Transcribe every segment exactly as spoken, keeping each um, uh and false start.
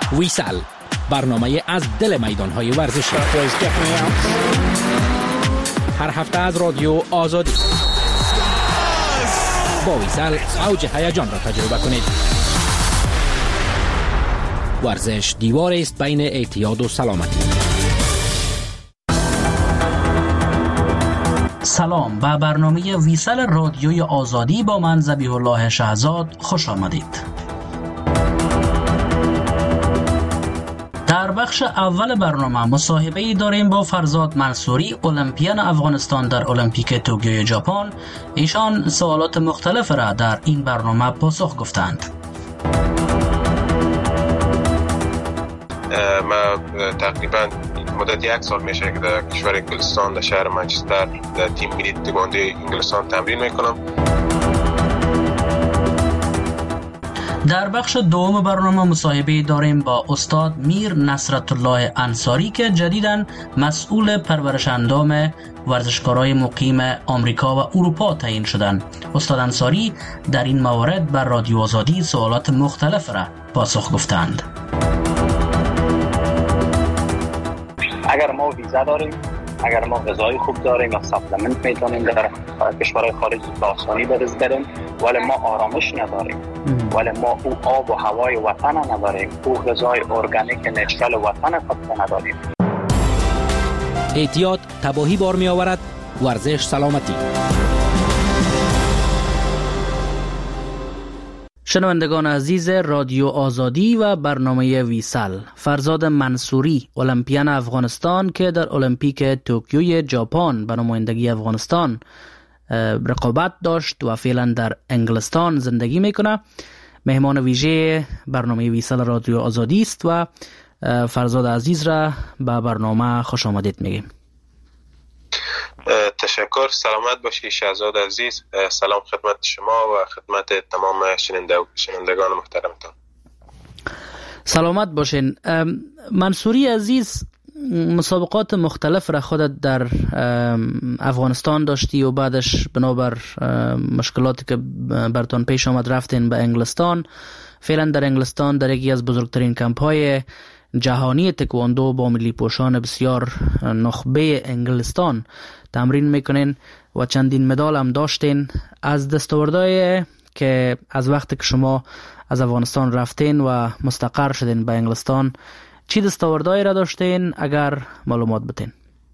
ویسال، برنامه از دل میدان‌های ورزشی. هر هفته از رادیو آزادی. با ویسال اوج هیجان را تجربه کنید. ورزش دیوار است بین اعتیاد و سلامتی. سلام، به برنامه ویسال رادیوی آزادی با من ذبیح الله شهزاد خوش آمدید. در بخش اول برنامه مصاحبه‌ای داریم با فرزاد منصوری، المپیان افغانستان در المپیک توکیو ژاپن. ایشان سوالات مختلف را در این برنامه پاسخ گفتند. ما تقریبا مدت یک سال میشه که در کشور انگلستان در شهر منچستر در تیم ملی تکواندو انگلستان تمرین میکنم. در بخش دوم برنامه مصاحبه داریم با استاد میر نصرت الله انصاری که جدیداً مسئول پرورش اندام ورزشکارای مقیم آمریکا و اروپا تعیین شدند. استاد انصاری در این موارد بر رادیو آزادی سوالات مختلف را پاسخ گفتند. اگر ما ویزا داریم، اگر ما غذای خوب داریم یا ساپلمنت میتونیم در کشورهای خارجی به آسانی برز بریم، ولی ما آرامش نداریم، ولی ما او آب و هوای وطن نداریم، او غذای ارگانیک نچرال وطن خود نداریم. اعتیاد تباهی بار می آورد، ورزش سلامتی. شنوندگان عزیز رادیو آزادی و برنامه ویسال، فرزاد منصوری، المپیان افغانستان که در المپیک توکیو ژاپن به نمایندگی افغانستان رقابت داشت و فعلا در انگلستان زندگی میکنه، مهمان ویژه برنامه ویسال رادیو آزادی است و فرزاد عزیز را به برنامه خوش آمدید میگیم. تشکر. سلامت باشی شهزاد عزیز. سلام خدمت شما و خدمت تمام شنونده و شنوندگان محترمتان. سلامت باشین. منصوری عزیز، مسابقات مختلف را خودت در افغانستان داشتی و بعدش بنابر مشکلاتی که برتان پیش آمد رفتین به انگلستان. فعلا در انگلستان در یکی از بزرگترین کمپ‌های جهانی تکواندو با ملی پوشان بسیار نخبه انگلستان تمرین میکنین و چندین مدال هم داشتین. از دستاوردهای که از وقتی که شما از افغانستان رفتین و مستقر شدین به انگلستان، چی دستاوردهایی را داشتین اگر معلومات بتین؟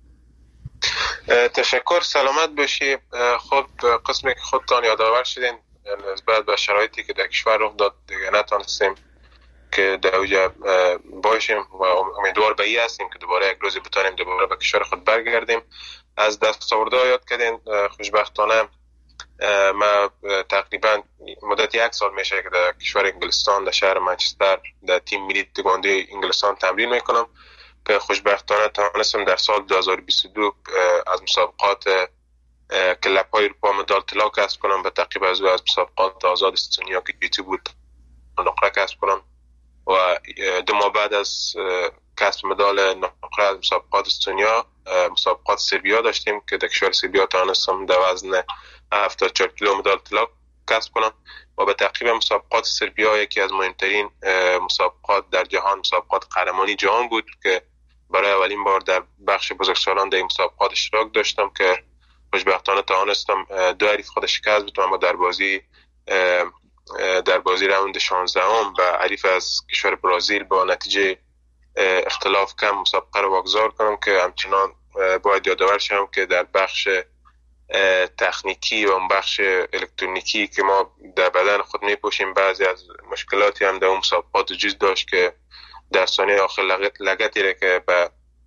تشکر. سلامت باشی. خود قسمی که خودتان یادآور شدین نسبت به شرایطی که در کشور رخ داد دیگه نتونستیم که در اوجه باشیم و امیدوار به این هستیم که دوباره یک روزی بتانیم دوباره به کشور خود برگردیم. از دستاوردها یاد کردین. خوشبختانه ما تقریبا مدت یک سال میشه که در کشور انگلستان در شهر منچستر در تیم ملی تکواندو انگلستان تمرین میکنم که خوشبختانه توانستم در سال دو هزار و بیست و دو از مسابقات کلب‌های اروپا مدال طلا کسب کنم. به تعقیب از از مسابقات آزاد استونیا که جیتی بود نقره کسب کنم و دو ماه بعد از کسب مدال نقره از مسابقات استونیا مسابقات سربیا داشتیم که در کشور سربیا توانستم در وزن هفتاد و چهار کیلو مدال طلا کسب کنم و به تعقیب مسابقات سربیا یکی از مهمترین مسابقات در جهان، مسابقات قهرمانی جهان بود که برای اولین بار در بخش بزرگسالان در این مسابقات اشتراک داشتم که خوشبختانه توانستم دو حریف خود شکست بدم و در بازی در بازی راوند شانزده ام به حریف از کشور برزیل با نتیجه اختلاف کم مسابقه رو واگذار کنم که همچنان باید یادآور شم که در بخش تکنیکی و اون بخش الکترونیکی که ما در بدن خود میپوشیم بعضی از مشکلاتی هم در اون مسابقات وجود داشت که در ثانیه آخر لگت لگتی را که به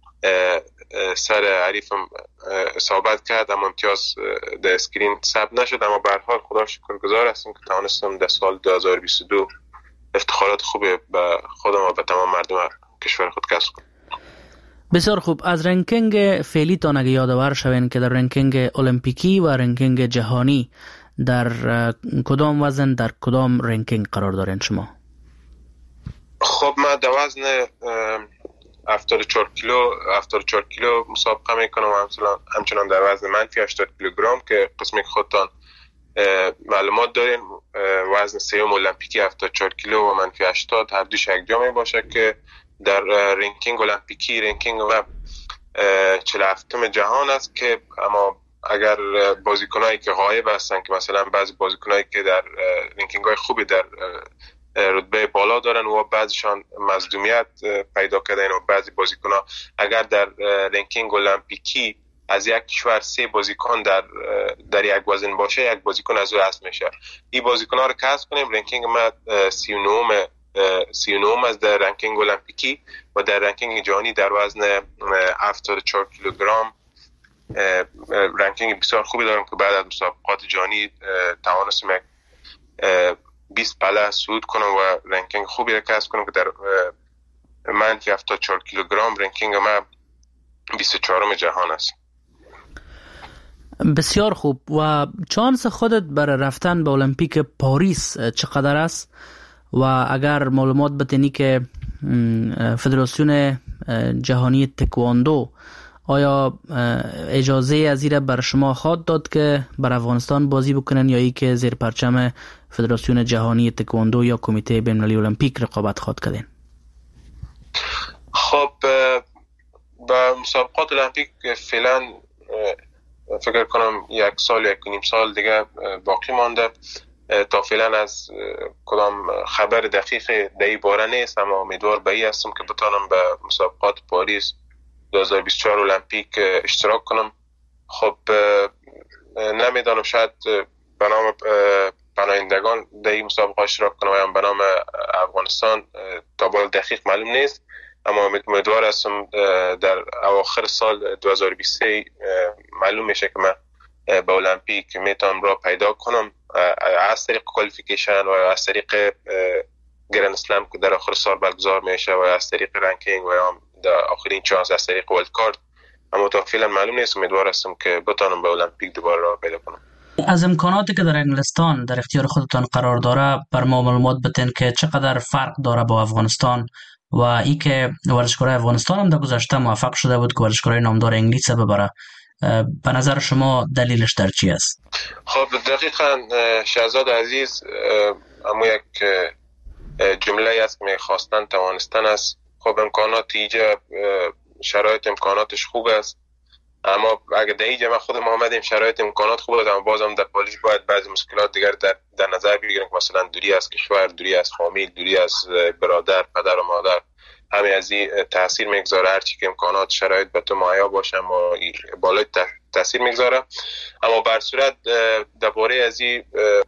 سر حریفم اصابت کرد اما امتیاز در اسکرین ثبت نشد، اما به هر حال خدا شکرگزار هستم که توانستم در سال دو هزار و بیست و دو افتخارات خوبی به خودم و به تمام مردم کشور خود کسب کنم. بسیار خوب. از رنکینگ فعلی تان اگه یادآور شوین که در رنکینگ المپیکی و رنکینگ جهانی در کدام وزن در کدام رنکینگ قرار دارین شما؟ خب ما در وزن هفتاد و چهار کیلو هفتاد و چهار کیلو مسابقه میکنم و همچنان در وزن منفی هشتاد کیلوگرم که قسمی که خودتان معلومات دارین وزن سیوم المپیکی هفتاد و چهار کیلو و منفی هشتاد هر دوش یک جا می باشه که در رنکینگ المپیکی رنکینگ و چهل و هفتم جهان است که اما اگر بازیکنایی که غایب هستن که مثلا بعضی بازیکنایی که در رنکینگ های خوبی در رتبه بالا دارن و بعضیشان مظلومیت پیدا کردن و بعضی بازیکن‌ها اگر در رنکینگ المپیکی از یک کشور سه بازیکن در در یک وزن باشه یک بازیکن از او حذف میشه. این بازیکن‌ها رو کسب کنیم رنکینگ ما سی و نه سی و نه از در رنکینگ المپیکی و در رنکینگ جهانی در وزن هفتاد و چهار کیلوگرم رنکینگ بسیار خوبی دارم که بعد از مسابقات جهانی توانستم بیست پله صعود کنم و رنکینگ خوبی را کسب کنم که در منفی هفتاد و چهار کیلوگرم رنکینگ ما بیست و چهارم جهان است. بسیار خوب. و چانس خودت برای رفتن به المپیک پاریس چقدر است و اگر معلومات بتینی که فدراسیون جهانی تکواندو آیا اجازه از این بر شما خواهد داد که بر افغانستان بازی بکنن یا ای که زیر پرچم فدراسیون جهانی تکواندو یا کمیته بین‌المللی المپیک رقابت خواهد کردن؟ خب با مسابقات المپیک فعلا فکر کنم یک سال یک نیم سال دیگه باقی مانده تا فعلا از کدام خبر دقیق در باره نیست، اما امیدوار به این هستم که بتانم به مسابقات پاریس دو هزار و بیست و چهار المپیک اشتراک کنم. خب نمیدانم شاید به نام پناهندگان در این مسابقه اشتراک کنم یا به نام افغانستان تا بال دقیق معلوم نیست، اما امیدوار هستم در اواخر سال دو هزار و بیست و سه معلوم میشه که من به المپیک میتونم را پیدا کنم از طریق کوالیفیکیشن و از طریق گرند اسلم که در آخر سال برگزار میشه و از طریق رنکینگ و در آخرین چانس از طریق ورلد کارت، اما تا فعلا معلوم نیست. امیدوار هستم که بتونم به المپیک دوباره را پیدا کنم. از امکاناتی که در انگلستان در اختیار خودتان قرار داره بر ما معلومات بتین که چقدر فرق داره با افغانستان و ای که ورزشکارای افغانستان هم در گذشته موفق شده بود که ورزشکارای نامدار انگلیس ببره. به نظر شما دلیلش در چی است؟ خب دقیقاً شهزاد عزیز اما یک جمله است که میخواستن توانستن است. خب امکانات ایجا شرایط امکاناتش خوب است، اما اگر در ایجا من خودم آمدیم شرایط امکانات خوب است، اما بازم در پاریس باید بعضی مشکلات دیگر در, در نظر بگیریم که مثلا دوری از کشور، دوری از فامیل، دوری از برادر، پدر و مادر، همه از این تاثیر میگذاره. هرچی که امکانات شرایط به تو مهیا باشه و بالای تاثیر میگذاره، اما بر صورت درباره از این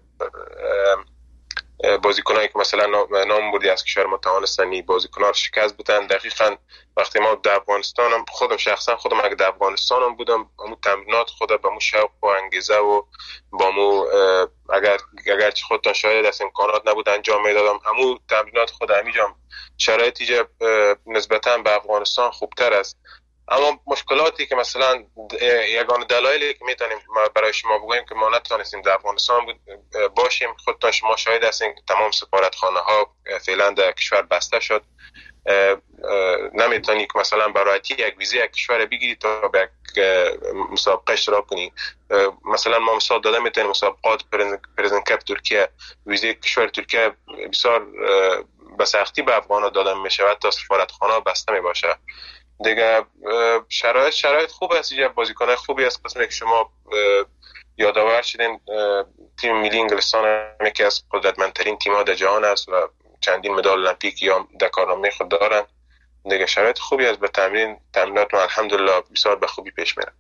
بازیکنایی که مثلا نام بردی از کشور ما توانستن بازیکن‌ها رو شکست بدن. دقیقاً وقتی ما در افغانستانم خودم شخصا خودم اگه در افغانستانم بودم همون تمرینات خود به مو شوق و انگیزه و با مو اگر اگر چه خودتان شاید از امکانات نبود انجام میدادم همون تمرینات خود همینجام شرایطی که نسبتاً به افغانستان خوبتر است. اما مشکلاتی که مثلا یگانه دلایلی که میتونیم برای شما بگوییم که ما نتونستیم در افغانستان باشیم، خودتان شما شاهد هستین که تمام سفارتخانه ها فعلا در کشور بسته شد. نمیتونی که مثلا برای یک ویزه یک کشور بگیری تا به یک مسابقه اشتراک کنی. مثلا ما مثال داده میتونیم مسابقات پرزن کپ ترکیه، ویزه کشور ترکیه بسیار به سختی به افغانا داده میشه و تا سفارتخانه بسته میباشه. دیگه شرایط شرایط خوب است، یه بازیکن خوبی است. قسمی که شما یادآور شدین تیم ملی انگلستان یکی از قدرتمندترین تیم‌ها در جهان است و چندین مدال المپیک یا در کارنامه خود دارن. دیگه شرایط خوبی است، به تمرین تمرینات ما الحمدلله بسیار به خوبی پیش میره.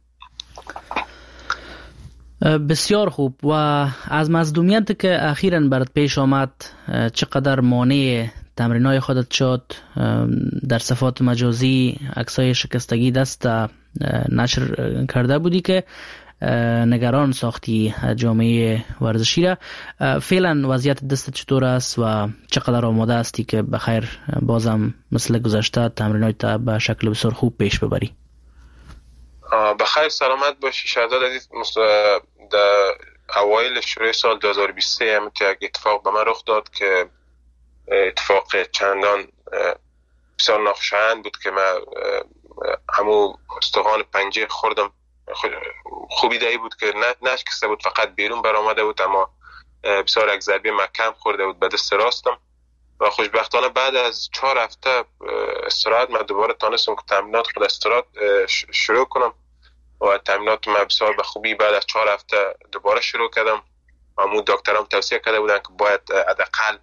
بسیار خوب. و از مصدومیتی که اخیراً برات پیش آمد چقدر مانع تمرینای خودت شد؟ در صفحات مجازی عکسای شکستگی دست نشر کرده بودی که نگران ساختی جامعه ورزشی را. فعلا وضعیت دست چطور است و چقدر آماده هستی که بخیر بازم مثل گذشته تمرینات به شکل بسیار خوب پیش ببری؟ بخیر سلامت باشی شهزاد عزیز. در اوایل شروع سال دو هزار و بیست و سه هم یک اتفاق به من رخ داد که اتفاق چندان بسیار ناخوشایند بود که من همو استخوان پنجه خوردم خوبی دایی بود که نشکسته بود، فقط بیرون برآمده بود، اما بسیار یک ضربه محکم خورده بود به دست راستم و خوشبختانه بعد از چهار هفته استراحت من دوباره تانستم که تمرینات خود استراحت شروع کنم و تمرینات من بسیار به خوبی بعد از چهار هفته دوباره شروع کردم. امو دکترام توصیه کرده بودن که باید حداقل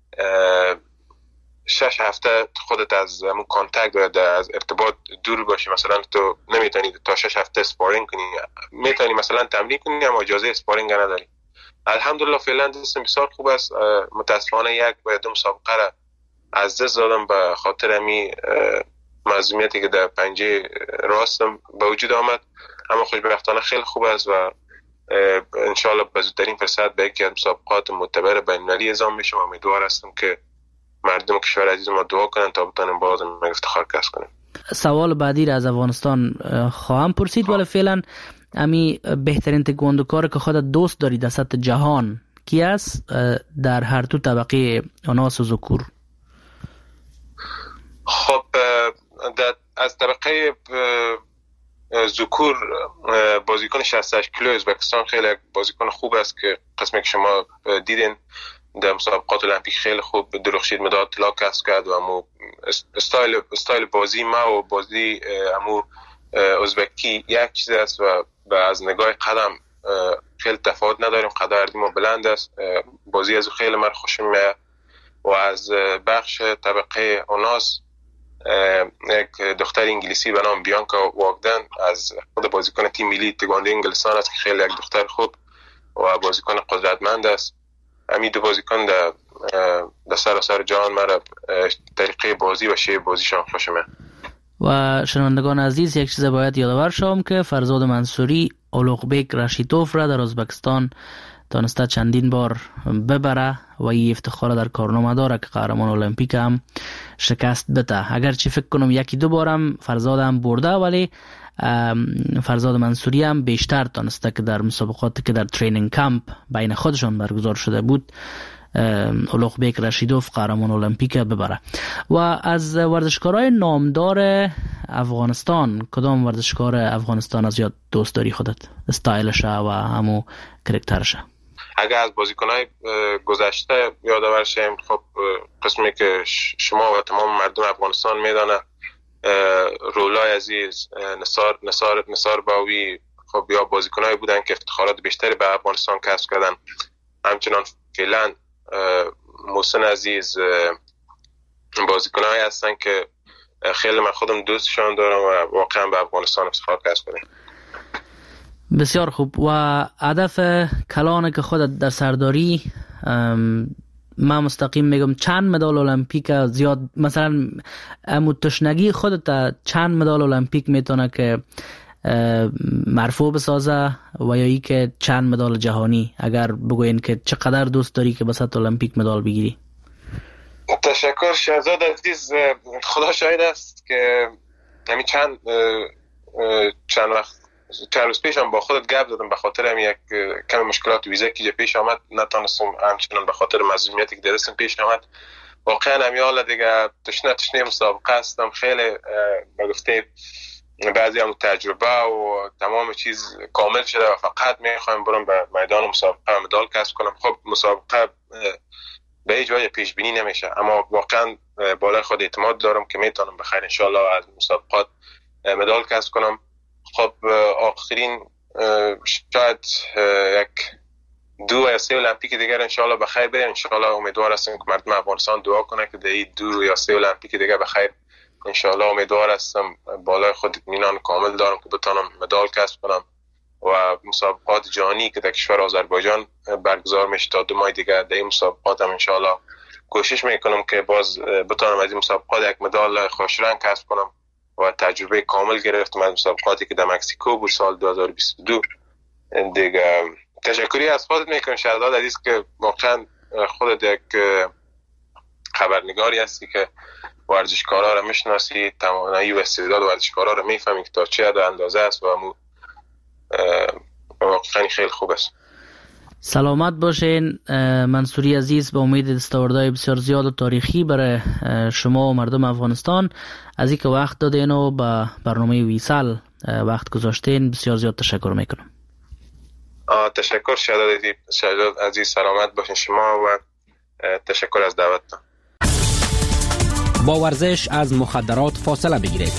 شش هفته خودت از همون کانتکت و از ارتباط دور باشی، مثلا تو نمیتونی تا شش هفته اسپارینگ کنی، میتونی مثلا تمرین کنی اما اجازه اسپارینگ نداری. الحمدلله فعلا دستم بسیار خوب است. متاسفانه یک و دو مسابقه را از دست دادم به خاطر امی معصومیتی که در پنجه راستم به وجود آمد، اما خوشبختانه خیلی خوب است و انشالله به زودترین فرصت به یکی از مسابقات معتبر بین‌المللی اعزام میشم و امیدوار هستم که مردم کشور عزیز ما دعا کنن تا بتونیم باز افتخار کسب کنیم. سوال بعدی را از افغانستان خواهم پرسید، ولی فعلا امی بهترین تکواندوکار که خودت دوست داری در سطح جهان کی است در هر دو طبقه اناث و ذکور؟ خب از طبقه ذکور بازیکن شصت و هشت کیلو ازبکستان خیلی بازیکن خوب است که قسمی که شما دیدین در مسابقات المپیک خیلی خوب درخشید، مدال طلا کسب کرد و امو استایل استایل بازی ما و بازی امو ازبکی یک چیز است و از نگاه قدم خیلی تفاوت نداریم، قد ما بلند است، بازی از خیلی من خوشم میاد. و از بخش طبقه اوناس یک دختر انگلیسی به نام بیانکا واگدن از خود بازیکن تیم ملی تکواندو انگلستان است که خیلی یک دختر خوب و بازیکن قدرتمند است. همین دو بازیکن در در سراسر جهان مرا طریقه بازی و شیوه بازیشان خوشم. و شنوندگان عزیز، یک چیز باید یادآور شوم که فرزاد منصوری اولوغبک رشیدوف را در ازبکستان تانسته چندین بار ببره و این افتخار در کارنامه داره که قهرمان المپیک هم شکست بده. اگرچه فکر کنم یکی دو بارم فرزاد هم برده، ولی فرزاد منصوری هم بیشتر تانسته که در مسابقاتی که در ترینینگ کمپ بین خودشان برگزار شده بود اولوغبک رشیدوف قهرمان المپیک ببره. و از ورزشکارای نامدار افغانستان کدام ورزشکار افغانستان از یاد دوست داری خودت؟ استایلش و همو کرکترش؟ اگر از بازیکنای گذشته یادآور شیم، خب قسمی که شما و تمام مردم افغانستان میدانه، رولای عزیز، نثار نثار نثار باوی، خب یا بازیکنایی بودن که افتخارات بیشتری به افغانستان کسب کردن. همچنان فعلا محسن عزیز بازیکنایی هستن که خیلی من خودم دوستشان دارم و واقعا به افغانستان افتخار کسب کردن. بسیار خوب. و هدف کلان که خودت در سرداری، من مستقیم میگم چند مدال المپیک زیاد، مثلا متشنگی خودت چند مدال المپیک میتونه که مرفوع بسازه و یا ای که چند مدال جهانی؟ اگر بگوین که چقدر دوست داری که به سطح المپیک مدال بگیری؟ تشکر شهزاد عزیز. خدا شاهد است که همین چند چند وقت چند روز پیشم با خودت گپ زدم، به خاطر هم یک کم مشکلات ویزا که پیش آمد نتونستم، همچنان به خاطر معصومیتی که درستم پیش آمد. واقعا هم یالا دیگه تشنه تشنه مسابقه هستم، خیلی به گفته بعضی هم تجربه و تمام چیز کامل شده و فقط میخوایم برم به میدان مسابقه مدال کسب کنم. خب مسابقه به هیچ وجه پیش بینی نمیشه، اما واقعا بالای خود اعتماد دارم که میتونم بخیر انشالله از مسابقات مدال کسب کنم. خب آخرین شاید یک دو یا سه المپیک دیگر انشالله بخیر بره. انشالله امیدوار هستم که مردم افغانستان دعا کنه که در این دو یا سه المپیک دیگر بخیر. انشالله امیدوار هستم، بالای خود اطمینان کامل دارم که بتونم مدال کسب کنم و مسابقات جهانی که در کشور آذربایجان برگزار میشه تا دو ماه دیگه، در این مسابقات هم انشالله کوشش میکنم که باز بتونم از این مسابقات یک مدال خوش رنگ کسب کنم و تجربه کامل گرفتم از مسابقاتی که در مکزیکو بود سال دو هزار و بیست و دو دیگه. تشکری از خودت میکنم شهزاد عزیز که واقعا خودت یک خبرنگاری هستی که ورزشکارا رو میشناسی، توانایی و استعداد ورزشکارا رو میفهمی که تا چه حد اندازه است و مو واقعا خیلی خوب است. سلامت باشین منصوری عزیز، به امید دستاوردهای بسیار زیاد و تاریخی برای شما و مردم افغانستان. از اینکه وقت دادین و به برنامه ویسال وقت گذاشتین. بسیار زیاد تشکر میکنم. تشکر شهزاد عزیز، شهزاد عزیز سلامت باشین شما و تشکر از دعوتتان. با ورزش از مخدرات فاصله بگیرید.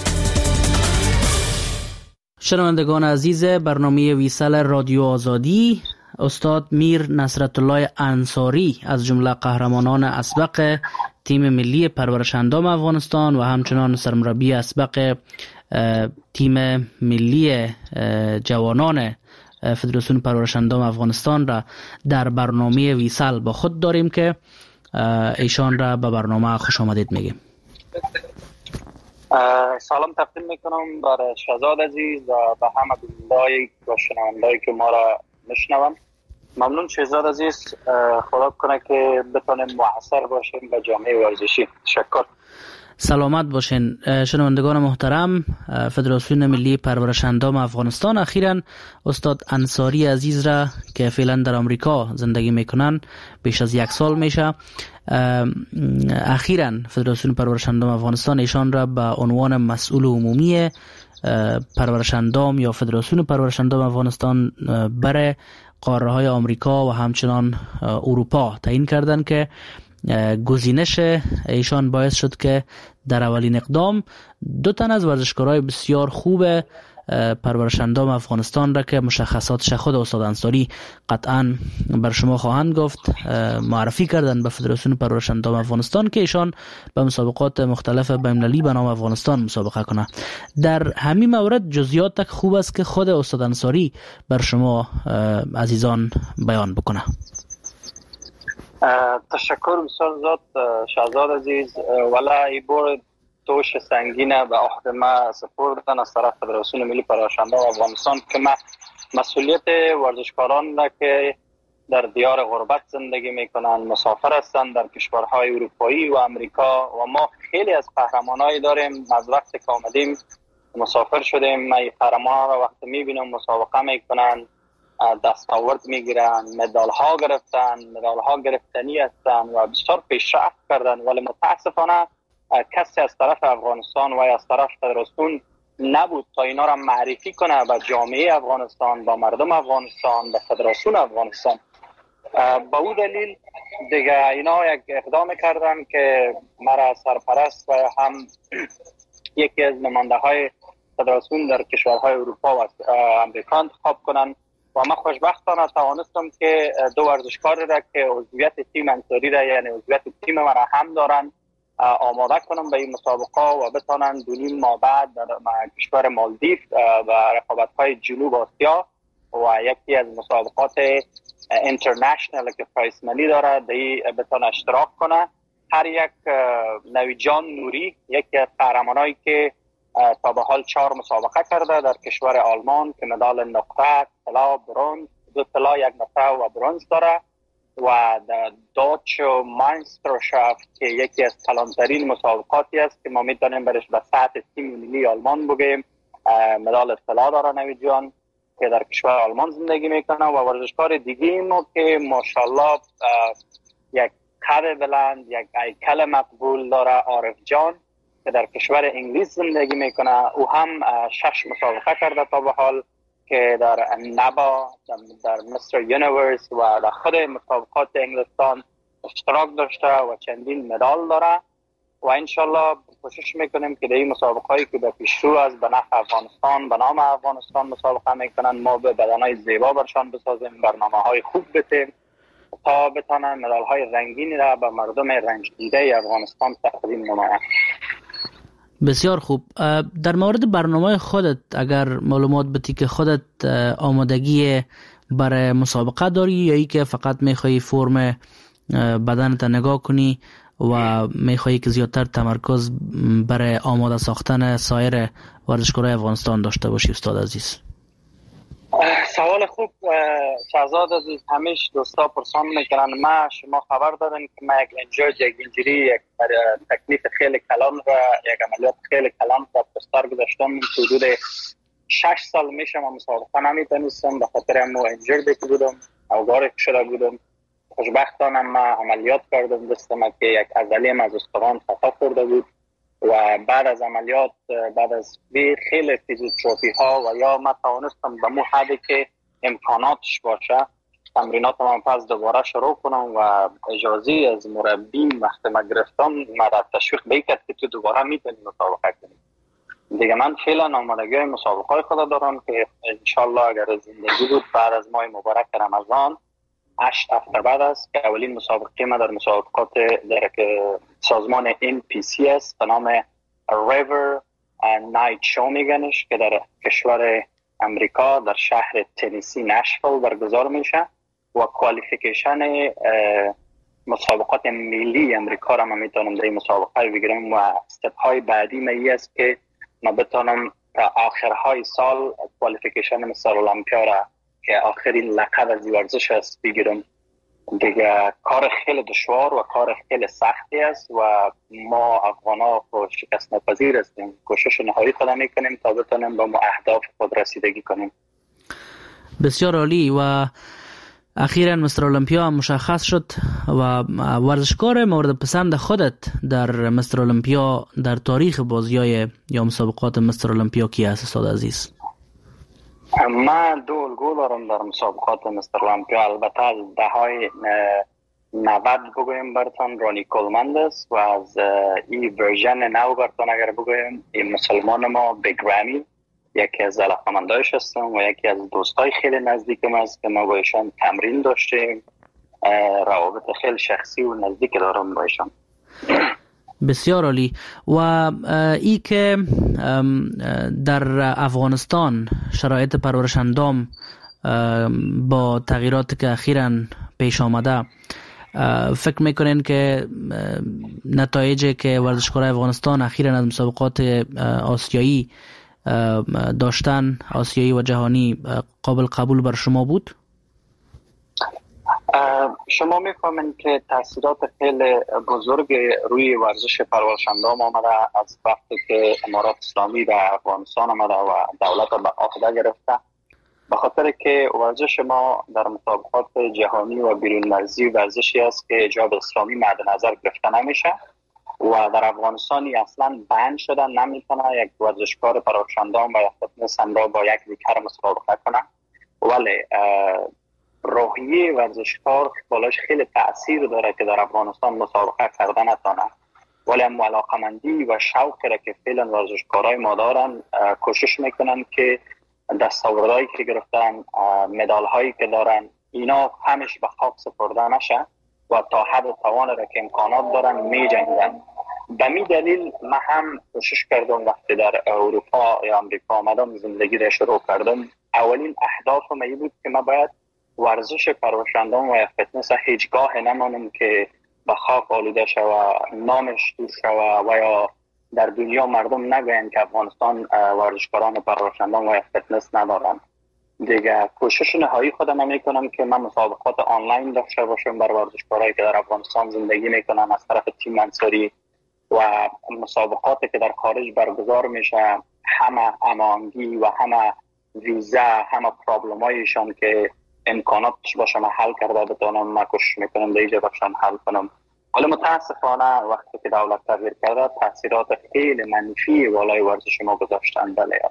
شنوندگان عزیز برنامه ویسال رادیو آزادی، استاد میر نصرت الله انصاری از جمله قهرمانان اسبق تیم ملی پرورش اندام افغانستان و همچنان سرمربی اسبق تیم ملی جوانان فدراسیون پرورش اندام افغانستان را در برنامه ویسال با خود داریم که ایشان را به برنامه خوش آمدید میگیم. سلام تقدیم میکنم برای شهزاد عزیز و به همه بیننده‌ای و شنونده‌ای که ما را میشنوند. ممنون شهزاد عزیز، خدا کنه که بتونیم مؤثر باشیم به جامعه ورزشی. تشکر. سلامت باشین. شنوندگان محترم، فدراسیون ملی پرورش اندام افغانستان اخیراً استاد انصاری عزیز را که فعلا در آمریکا زندگی میکنن بیش از یک سال میشه، اخیراً فدراسیون پرورش اندام افغانستان ایشان را به عنوان مسئول عمومی پرورش اندام یا فدراسیون پرورش اندام افغانستان برای قاره های آمریکا و همچنان اروپا تعیین کردند که گزینش ایشان باعث شد که در اولین اقدام دو تن از ورزشکارای بسیار خوب پرورش اندام افغانستان را که مشخصاتش خود استاد انصاری قطعا بر شما خواهند گفت معرفی کردن به فدراسیون پرورش اندام افغانستان که ایشان به مسابقات مختلف بین‌المللی به نام افغانستان مسابقه کنه. در همین مورد جزئیات تک خوب است که خود استاد انصاری بر شما عزیزان بیان بکنه. تشکر بسیار زیاد شهزاد عزیز. ولی ای بار دوش سنگینه به عهده ما سپردن از طرف فدراسیون ملی پرورش اندام افغانستان که ما مسئولیت ورزشکاران را که در دیار غربت زندگی میکنن، مسافر هستند در کشورهای اروپایی و امریکا و ما خیلی از قهرمانایی داریم. از وقتی که آمدیم مسافر شدیم، ما این قهرمان را وقتی میبینم مسابقه میکنن، دستاورد میگیرن، مدال ها گرفتن، مدال ها گرفتنی هستن و بسیار پیشرفت کردن، ولی متاسفانه کسی از طرف افغانستان و از طرف فدراسیون نبود تا اینا را معرفی کنه به جامعه افغانستان، با مردم افغانستان، به فدراسیون افغانستان. با او دلیل دیگه اینا یک اقدام کردن که مرا سرپرست و هم یکی از نماینده های فدراسیون در کشورهای اروپا و امریکا انتخاب کنن و من خوشبختانه توانستم که دو ورزشکار را که عضویت تیم انصاری را یعنی عضویت تیم من را هم دارن آماده کنم به این مسابقه و بتانن دو نیم ماه بعد در کشور مالدیو و رقابت‌های جنوب آسیا و یکی از مسابقات اینترنشنال که پرایس ملی داره دی بتانه اشتراک کنه. هر یک نویجان نوری یکی از قهرمانایی که تا به حال چهار مسابقه کرده در کشور آلمان که مدال نقره، طلا، برنز، دو طلا، یک نقره و برنز داره و دوچ ماینسترشافت که یکی از کلانترین مسابقاتی است که ما میتونیم برش به سطح تیم ملی آلمان بگیم، مدال طلا داره نویجان که در کشور آلمان زندگی میکنه و ورزشکار دیگه ما که ماشاءالله یک قد بلند، یک هیکل مقبول داره، عارف جان که در کشور انگلیس زندگی میکنه. او هم شش مسابقه کرده تا به حال که در نبا، در مستر یونیورس و در خود مسابقات انگلستان اشتراک داشته و چندین مدال داره و انشالله کوشش میکنیم که در این مسابقه هایی که به پیشرو از به نفع افغانستان به نام افغانستان مسابقه میکنن ما به بدنهای زیبا برشان بسازیم، برنامه های خوب بتیم تا بتانن مدال های رنگینی را به مردم رنج دیده افغانستان تقدیم نمایند. بسیار خوب. در مورد برنامه خودت اگر معلومات بدی که خودت آمادگی برای مسابقه داری یا ای که فقط میخوایی فرم بدنت نگاه کنی و میخوایی که زیادتر تمرکز برای آماده ساختن سایر ورزشکارای افغانستان داشته باشی استاد عزیز؟ سوال خوب شهزاد عزیز. همیشه دوستا پرسان میکنن ما شما خبر دارین که ما یک انجرد یک انجری یک تکلیف خیلی کلان و یک عملیات خیلی کلان را پستار گذاشتم. حدود شش سال میشه ما مسابقه نمیتونستم به خاطر امو انجردی که بودم او گارک شده بودم. خوشبختانه ما عملیات کردم دستم که یک عضلیم از استخوان خطا خورده بود و بعد از عملیات بعد از خیلی فیزیوتراپی ها و یا من توانستم به مو حدی که امکاناتش باشه تمرینات من پس دوباره شروع کنم و اجازه از مربی وقتی ما گرفتم مرا تشویق بیکرد که تو دوباره میتونی مسابقه کنی. دیگه من فعلا آمادگی مسابقه خود دارم که انشالله اگر زندگی بود بعد از ماه مبارک رمضان هشت هفته بعد است که اولین مسابقه ما در مسابقات در سازمان ام پی سی است به نام ریور نایت شو میگنش که در کشور امریکا در شهر تنیسی نشویل برگزار میشه و کوالیفیکیشن مسابقات ملی امریکا را من میتونم در این مسابقه بگیرم و استپ های بعدی می است که من بتونم تا آخرهای سال کوالیفیکیشن مثل المپیا را که آخرین لقب از ورزش است بگیرم. دیگه کار خیلی دشوار و کار خیلی سختی است و ما افغانا شکست ناپذیر هستیم. کوشش نهایی خود میکنیم تا بتونیم به ما اهداف خود رسیدگی کنیم. بسیار عالی. و اخیراً مستر المپیا مشخص شد و ورزشکار مورد پسند خودت در مستر المپیا در تاریخ بازی‌های یا مسابقات مستر المپیا کی است استاد عزیز؟ من دو الگو دارم در مسابقات مستر المپیا. البته از دههای نود بگویم برتان رانی کولمند است و از این ورژن نو برتان اگر بگویم این مسلمان ما بگرامی یکی از علاقمندایش هستم و یکی از دوستای خیلی نزدیکم است که ما با ایشان تمرین داشتیم، روابط خیلی شخصی و نزدیک دارم با ایشان. بسیار عالی. و ای که در افغانستان شرایط پرورش اندام با تغییراتی که اخیراً پیش آمده فکر میکنین که نتایجی که ورزشکارای افغانستان اخیراً از مسابقات آسیایی داشتن آسیایی و جهانی قابل قبول بر شما بود؟ شما میفهمین که تاثیرات خیلی بزرگ روی ورزش پرورش اندام آمده از وقتی که امارات اسلامی در افغانستان آمده و دولت به عهده گرفته، به خاطر که ورزش ما در مسابقات جهانی و بیرون مرزی ورزشی است که حجاب اسلامی مد نظر گرفته نمیشه و در افغانستانی اصلا بند شده، نمیتونه یک ورزشکار پرورش اندام و یا فتنس را با یک دیگر مسابقه کنه. ولی روحیه ورزشکار بالاش خیلی تأثیر داره که در افغانستان مسابقه کردن نتونه، ولی هم علاقمندی و شوقی را که فعلا ورزشکارای ما دارن کوشش میکنن که دستاوردهایی که گرفتن، مدال هایی که دارن اینا همش به خاک سپرده نشه و تا حد و توان را که امکانات دارن می جنگن. به می دلیل من هم کوشش کردم وقتی در اروپا یا امریکا آمدم زندگی را شروع کردم، اولین اهدافم این بود که من باید ورزش پرورش اندام و فتنس هیچگاه نمانم که به خاک آلوده شوه، نامش دور شوه و یا در دنیا مردم نگوین که افغانستان ورزشکاران پرورش اندام و فتنس ندارن. دیگه کوشش نهایی خودم میکنم که من مسابقات آنلاین داشته باشم بر ورزشکارایی که در افغانستان زندگی میکنن از طرف تیم انصاری و مسابقاتی که در خارج برگزار میشه همه امانگی و همه ویزا همه پرابلم هایشان که امکاناتش باشه من حل کرده بتونم، من کوشش میکنم در اینجا باشم حل کنم. ولی متاسفانه وقتی که دولت تغییر کرده تاثیرات خیلی منفی والای ورزش ما گذاشتن. بله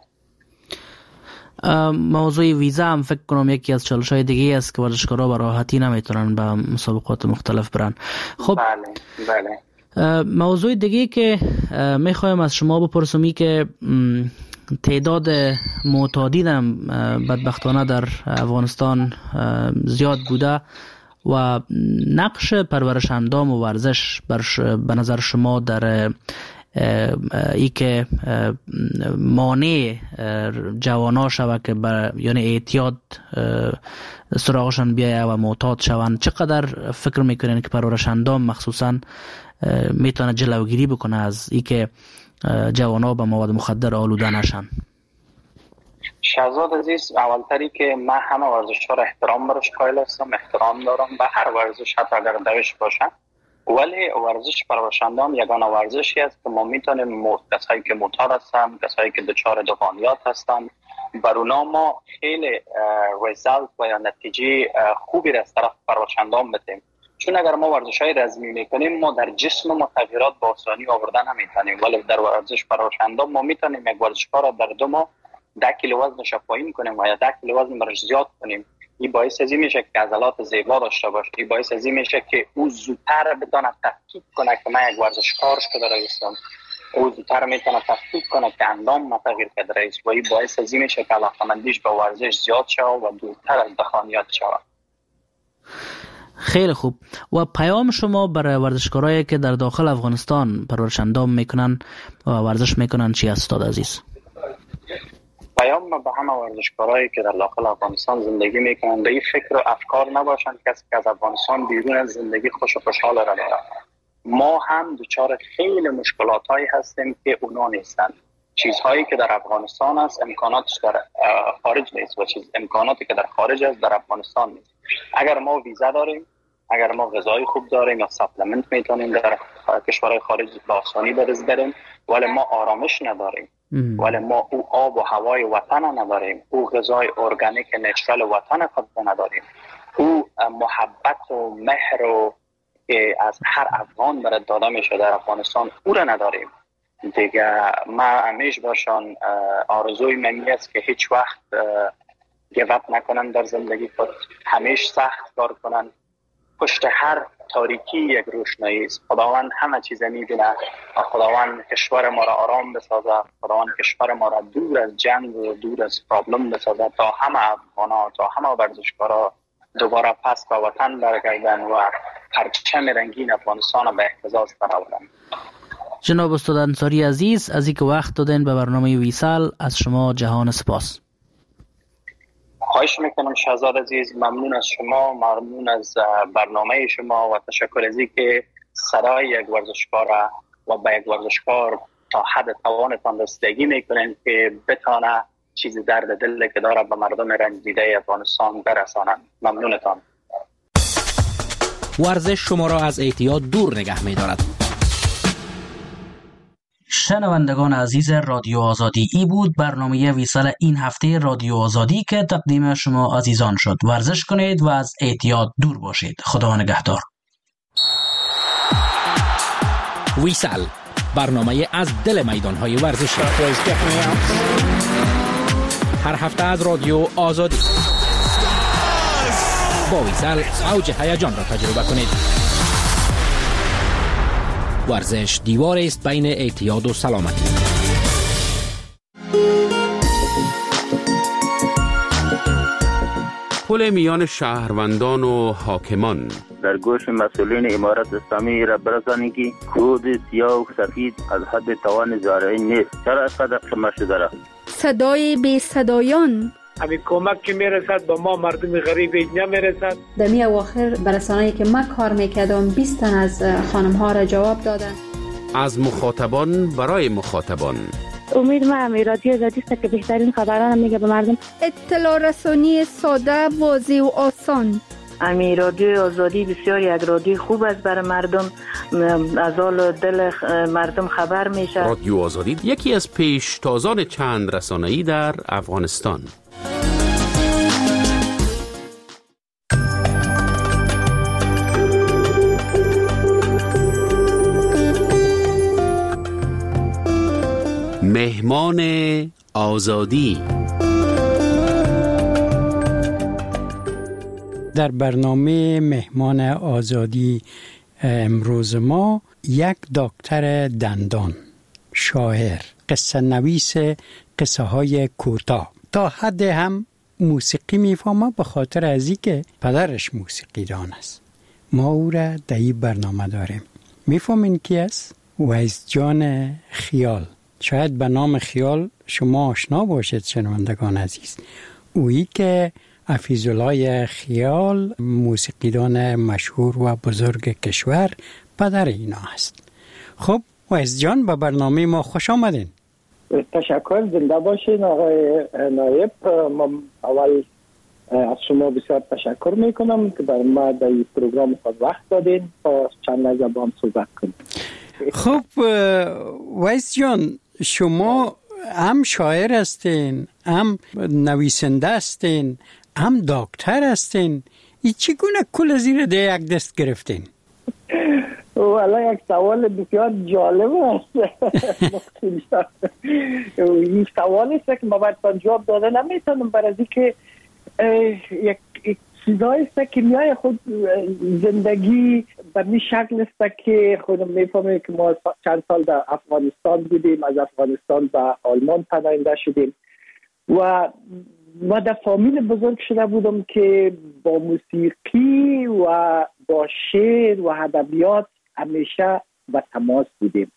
موضوع ویزا هم فکر کنم یکی از چالش‌های دیگه است که ورزشکارا به راحتی نمیتونن به مسابقات مختلف برن. خب بله بله موضوع دیگه که میخوایم از شما بپرسم این که تعداد معتادین بدبختانه در افغانستان زیاد بوده و نقش پرورش اندام و ورزش به نظر شما در ای که مانع جوانا شود که یعنی اعتیاد سراغشان بیایه و معتاد شوند، چقدر فکر میکنین که پرورش اندام مخصوصا میتونه جلوگیری بکنه از ای که جوانا به مواد مخدر آلوده نشن؟ شهزاد عزیز، اولتری که من همه ورزش‌ها را احترام برش قائل هستم، احترام دارم به هر ورزش حتی اگر دوش باشه، ولی ورزش پرورش اندام یگانه ورزشی است که ما میتونیم کسایی که معتاد هستن، کسایی که دچار دهانیات هستن، بر اونا ما خیلی ریزالت و یا نتیجه خوبی را از طرف پرورش اندام بدیم. چون اگر ما ورزش های رزمی میکنیم ما در جسم ما تغییرات با آسانی آوردن نمیتونیم، ولی در ورزش پرورشندام ما میتونیم یک ورزشکار را در دو ماه ده کیلو وزنش پایین کنیم و یا ده کیلو وزن برش زیاد کنیم. این باعث ازی میشه که عضلات زیبا داشته باشه، این باعث ازی میشه که او زودتر بتونه تفکیک کنه که من یک ورزشکار شده رئیسم، او زودتر میتونه تفکیک کنه که اندام ما تغییر کرده رئیس، و این باعث ازی میشه که علاقمندیش به ورزش زیاد شود و دورتر از دخانیات شود. خیلی خوب. و پیام شما برای ورزشکارایی که در داخل افغانستان پرورش اندام میکنن و ورزش میکنن چی است استاد عزیز؟ پیام ما به همه ورزشکارایی که در داخل افغانستان زندگی میکنن به این فکر و افکار نباشن کسی که از افغانستان بیرون از زندگی خوش و خوشحال را داره. ما هم دچار خیلی مشکلاتایی هستیم که اونا نیستن. چیزهایی که در افغانستان است امکاناتش در خارج نیست و چیز امکاناتی که در خارج است در افغانستان نیست. اگر ما ویزا داریم، اگر ما غذای خوب داریم یا ساپلمنت میتونیم در کشورهای خارج به آسانی برز بریم، ولی ما آرامش نداریم، ولی ما او آب و هوای وطن نداریم، او غذای ارگانیک نچرال وطن خود نداریم، او محبت و مهر و از هر افغان برای داده میشه در افغانستان او را نداریم دیگه. ما همیشه باشان آرزوی منی است که هیچ وقت گیواب نکنن در زندگی خود، همیشه سخت کار کنن. پشت هر تاریکی یک روشنایی است. خداوند همه چیز میبینه و خداوند کشور ما را آرام بسازه، خداوند کشور ما را دور از جنگ و دور از پرابلم بسازه تا همه افغانا، تا همه ورزشکارا دوباره پس به وطن برگردن و پرچم رنگین افغانستان را به اهتزاز درآورن. جناب استاد انصاری عزیز، از اینکه وقت دادن به برنامه ویسال از شما جهان سپاس. خواهش میکنم شهزاد عزیز، ممنون از شما، ممنون از برنامه شما و تشکر از اینکه صدای یک ورزشکار و به یک ورزشکار تا حد توانتان رسیدگی میکنین که بتانه چیزی درد دل که داره به مردم رنج دیده افغانستان برسانند. ممنونتان. ورزش شما را از اعتیاد دور نگه می‌دارد. شنوندگان عزیز رادیو آزادی، ای بود برنامه ویسال این هفته رادیو آزادی که تقدیم شما عزیزان شد. ورزش کنید و از اعتیاد دور باشید. خدا نگهدار. ویسال، برنامه از دل میدان‌های ورزشی. هر هفته از رادیو آزادی. با ویسال اوج هیجان را تجربه کنید. ورزش دیواری است بین اعتیاد و سلامتی. پل میان شهروندان و حاکمان. در گوش مسئولین امارت اسلامی را برسانید که کود سیاه و سفید از حد توان زارعین نیست. چرا از قدر شما شده را؟ صدای بی صدایان. همین کمک که میرسد به ما مردم غریب اینجا میرسد. در می اواخر برسانه‌ای که من کار میکردم بیست تن از خانم ها را جواب دادن. از مخاطبان برای مخاطبان. امید ما هم رادیو آزادی است که بهترین خبران میگه به مردم. اطلاع رسانی ساده، واضح و آسان. امی رادیو آزادی بسیار یک رادیو خوب است برای مردم، از حال دل مردم خبر میشه. رادیو آزادی یکی از پیشتازان چند رسانه‌ای در افغانستان. مهمان آزادی. در برنامه مهمان آزادی امروز ما یک دکتر دندان، شاعر، قصه نویس قصه های کوتاه، تا حد هم موسیقی میفهمه به خاطر از اینکه پدرش موسیقی دان است. ما او را در این برنامه داریم. میفهمین کی است؟ ویس جان خیال. شاید به نام خیال شما آشنا باشید شنوندگان عزیز. اویی که حفیظالله خیال، موسیقیدان مشهور و بزرگ کشور، پدر اینا است. خب ویس جان، به برنامه ما خوش آمدین. تشکر، زنده باشین آقای نایب. ما اول از شما بسیار تشکر میکنم که بر ما در این پروگرام خود وقت دادین تا چند لحظه با هم صحبت کنیم. خب ویس جان، شما هم شاعر هستین، هم نویسنده هستین، هم دکتر هستین. ای چگونه کل زیر ده یک دست گرفتین؟ والا یک سوال بسیار جالب است. این سوال است که ما باید جواب داده نمیتونم، برای اینکه یک چیزایی است که میای خود زندگی به این شکل است که خودم میفهمم که ما چند سال در افغانستان بودیم، از افغانستان به آلمان پناهنده شدیم و ما در فامیل بزرگ شده بودم که با موسیقی و با شعر و ادبیات همیشه به تماس بودیم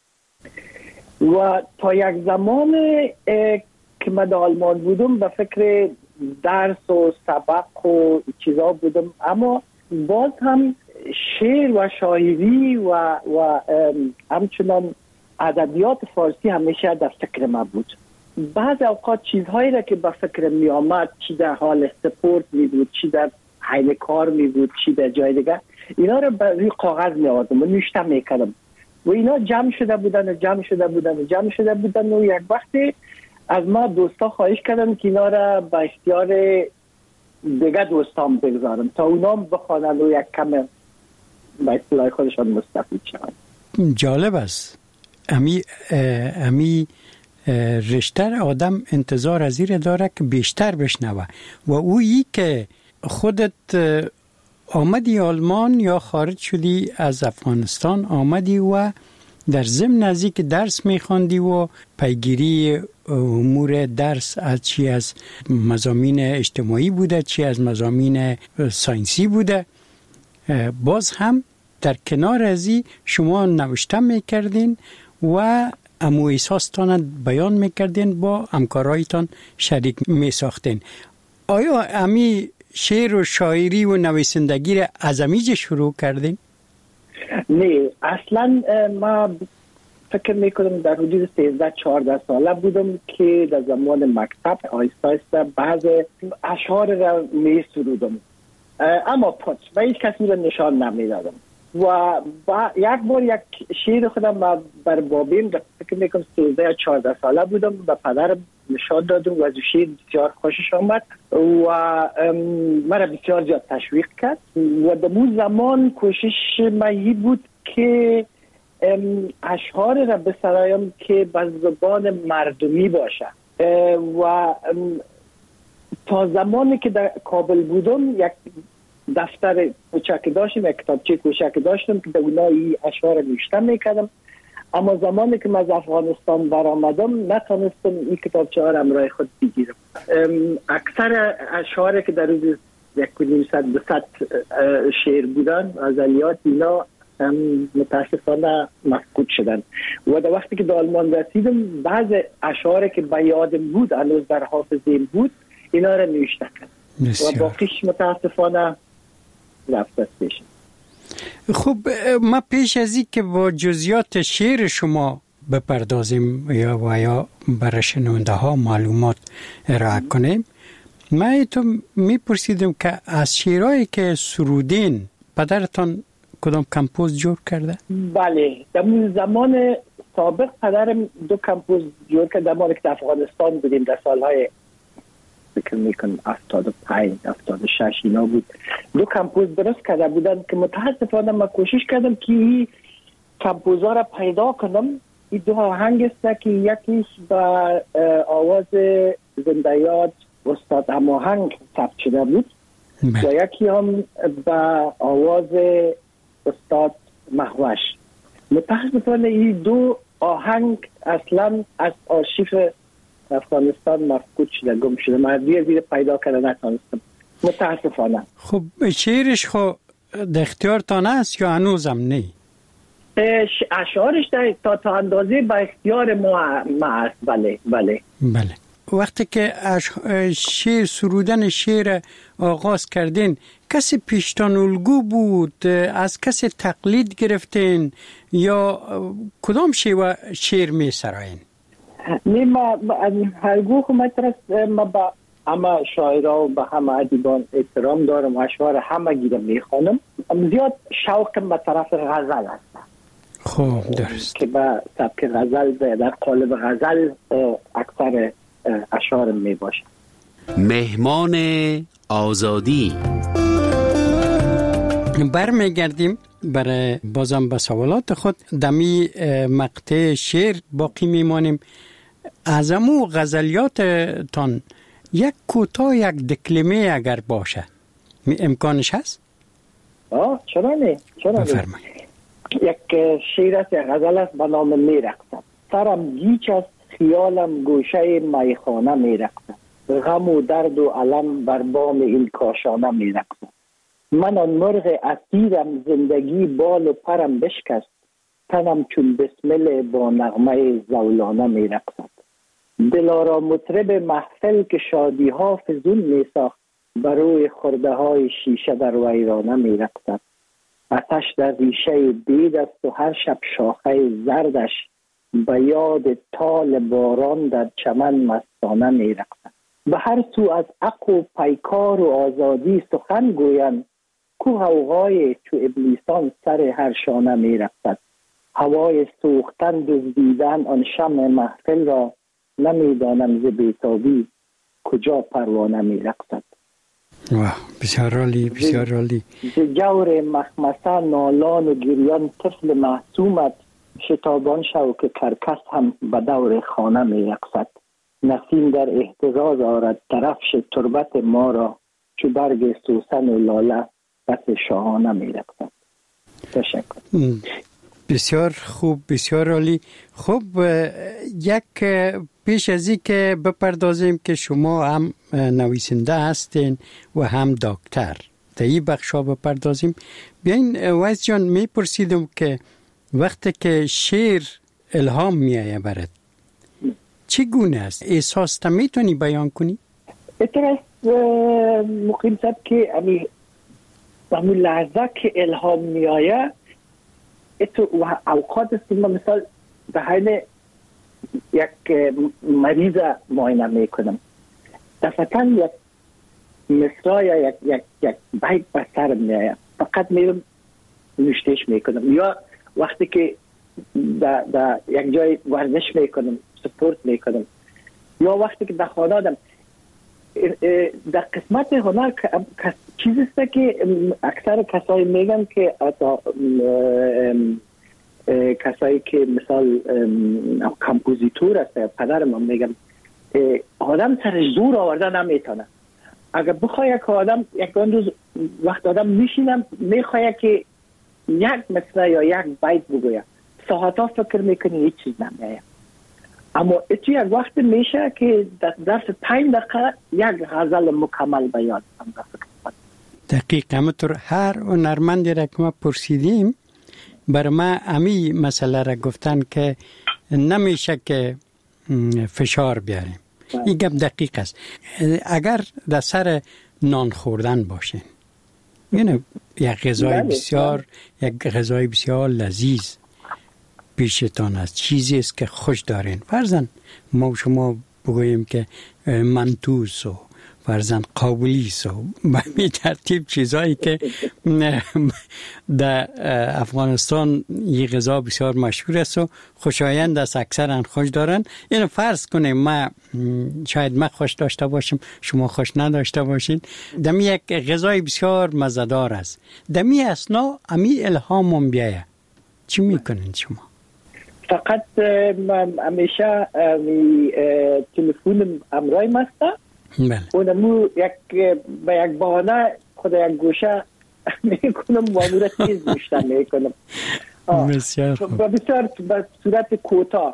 و تا یک زمان که من در آلمان بودم به فکر درس و سبق و چیزا بودم، اما باز هم شعر و شاعری و و همچنان ادبیات فارسی همیشه در فکر من بود. بعض اوقات چیزهایی را که به فکر می آمد، چی در حال سپورت می بود، چی در حین کار می بود، چی در جای دیگر، اینا رو به روی کاغذ می آوردم و نوشته می کردم و اینا جمع شده بودن و جمع شده بودن و جمع شده بودن و یک وقتی از ما دوستا خواهش کردم که اینا را به اختیار دیگه دوستان بگذارم تا اونا بخوانند و یک کم به اصطلاح خودشان مستفید شوند. جالب است. امی امی رشته آدم انتظار از این داره که بیشتر بشنوه و اویی که خودت آمدی آلمان یا خارج شدی از افغانستان آمدی و در ضمن نزدیک درس میخواندی و پیگیری امور درس از چی از مضامین اجتماعی بوده چی از مضامین ساینسی بوده، باز هم در کنار ازی شما نوشته میکردین و امو احساستان بیان میکردین، با همکارایتان شریک میساختین. آیا امی شعر و شاعری و نویسندگی را از امیج شروع کردین؟ نه، اصلا ما فکر میکنم در حدود سیزده چهارده ساله بودم که در زمان مکتب آیسته آیسته بعض اشعار را می سرودم، اما پس و هیچ کسی را نشان نمیدادم و یک بار یک شعر خودم بر بابیم فکر میکنم سیزده یا چهارده ساله بودم و پدرم نشان دادم و از شعر بسیار خوشش آمد و مرا بسیار زیاد تشویق کرد و در اون زمان کوشش من بود که اشعار را بسرایم که به زبان مردمی باشه و تا زمانی که در کابل بودم یک دفتر کوچک داشتم، یک کتابچه کوچک داشتم که در اونها این اشعار نوشته میکردم، اما زمانی که من از افغانستان برآمدم نتونستم این کتابچه ها را همراه خود بگیرم. اکثر اشعاری که در روز یک و نیم صد دو صد شعر بودن غزلیات اینا متاسفانه مفقود شدن و در وقتی که در آلمان رسیدم بعض اشعاری که به یادم بود هنوز در حافظه‌ام بود اینا را نوشته کردم و باقیش متاسفانه رفت پیش. خب ما پیش از این که با جزئیات شعر شما بپردازیم یا و یا برای شنونده ها معلومات ارائه کنیم، من تو میپرسیدم که از شعرهایی که سرودین پدرتان کدام کمپوز جور کرده؟ بله، در زمان سابق پدرم دو کمپوز جور کرده. در مال که در افغانستان بودیم در سالهای فکر میکنم هفتاد و پنج هفتاد و شش اینا بود، دو کمپوز درست کرده بودن که متاسفانه من کوشش کردم که این کمپوزها را پیدا کنم. این دو آهنگ است که یکیش با آواز زنده یاد استاد هماهنگ ثبت شده بود و یکی هم با آواز استاد مهوش. متاسفانه این دو آهنگ اصلا از آرشیو افغانستان مفقود شده، گم شده. من دیر دیر پیدا کرده نتونستم متاسفانه. خب شعرش خو در اختیارتان است یا هنوزم نه؟ اشعارش در تا تا اندازه با اختیار ما ما است. بله بله بله. وقتی که شعر سرودن شعر آغاز کردین کسی پیشتان الگو بود؟ از کسی تقلید گرفتین یا کدام شیوه شعر می سراین؟ نه، ما از هر گوه مطرس ما با همه شاعرها و با همه ادیبان احترام دارم و اشعار همه گیره می خوانم. زیاد شوقم به طرف غزل هست. خوب درست. که با سبک غزل در قالب غزل اکثر اشعار می باشه. مهمان آزادی برمیگردیم برای بازم به سوالات خود. دمی مقطع شعر باقی میمانیم. از امو غزلیاتتان یک کوتاه یک دکلمه اگر باشه امکانش هست؟ آه چرا نه؟ چرا نه؟ بفرمایید. یک شعر است، یک غزل است به نام میرقصم. سرم گیچ است، خیالم گوشه میخانه میرقصم. غم و درد و علم بر بام این کاشانه میرقصم. من آن مرغ اسیرم، زندگی بال و پرم بشکست. تنم چون بسمل با نغمه زولانه میرقصد. دلارا مطرب محفل که شادی ها فزون میساخت، بر روی خرده های شیشه در ویرانه میرقصد. آتش در ریشه بید است و هر شب شاخه زردش، به یاد تال باران در چمن مستانه میرقصد. به هر سو از عقل و پیکار و آزادی سخن گویند، کو غوغای چو ابلیسان سر هر شانه میرقصد. هوای سوختن دزدیدن آن شمع محفل را، نمیدانم ز بیتابی کجا پروانه میرقصد. واه، بسیار عالی، بسیار عالی. ز جور مخمسه نالان و گریان طفل معصومت، شتابان شو که کرکس هم به دور خانه میرقصد. نسیم در اهتزاز آرد درفش تربت ما را، چو برگ سوسن و لاله بس شاهانه میرقصد. تشکر. بسیار خوب، بسیار عالی. خب یک پیش از این که بپردازیم که شما هم نویسنده هستین و هم دکتر، در این بخشا بپردازیم. بیاین ویس جان، میپرسیدم که وقتی که شعر الهام میایه برات چگونه است؟ احساس تا میتونی بیان کنی؟ اتراس مقیم صد که امی همون لحظه که الهام میایه اتو اوقات است که من مثال به حال یک مریض معاینه میکنم، دفعتا یک مصرع یا یک یک یک بیت به سر میایه، فقط میرم نوشتهش میکنم. یا وقتی که در دا یک جای ورزش میکنم، سپورت میکنم، یا وقتی که در خانه آدم در قسمت هنر چیزی است که اکثر کسایی میگن که کسایی که مثال کمپوزیتور است، پدر من میگن آدم سرش زور آورده نمیتونه. اگر بخواه که آدم یک روز وقت آدم میشینم میخواه که یک مصرع یا یک بیت بگوید، ساعتا فکر میکنی هیچ چیز نمیایه. اما اتو یک وقت میشه که در ظرف پنج دقیقه یک غزل مکمل بیان هم فکر. دقیق. همونطور هر هنرمندی را که ما پرسیدیم بر ما امی مسئله را گفتن که نمیشه که فشار بیاریم. این گپ دقیق است. اگر در سر نان خوردن باشین، یعنی یک غذای بسیار یک غذای بسیار لذیذ پیشتان است، چیزی است که خوش دارین، فرضاً ما شما بگوییم که منتوس و فرضاً قابلیس و به این ترتیب چیزایی که در افغانستان یه غذا بسیار مشهور است و خوشایند است، اکثرا خوش دارن. اینو فرض کنیم ما شاید ما خوش داشته باشیم، شما خوش نداشته باشین، دمی یک غذای بسیار مزه‌دار است، دمی اسنا امی الهامم بیایه، چی میکنین شما؟ فقط من همیشه تلفن امرای مسته، بله. اونمو یک به یک بهانه خود یک گوشه میکنم و امور تیز گوشتن میکنم. بسیار خوب. بسیار به صورت کوتاه،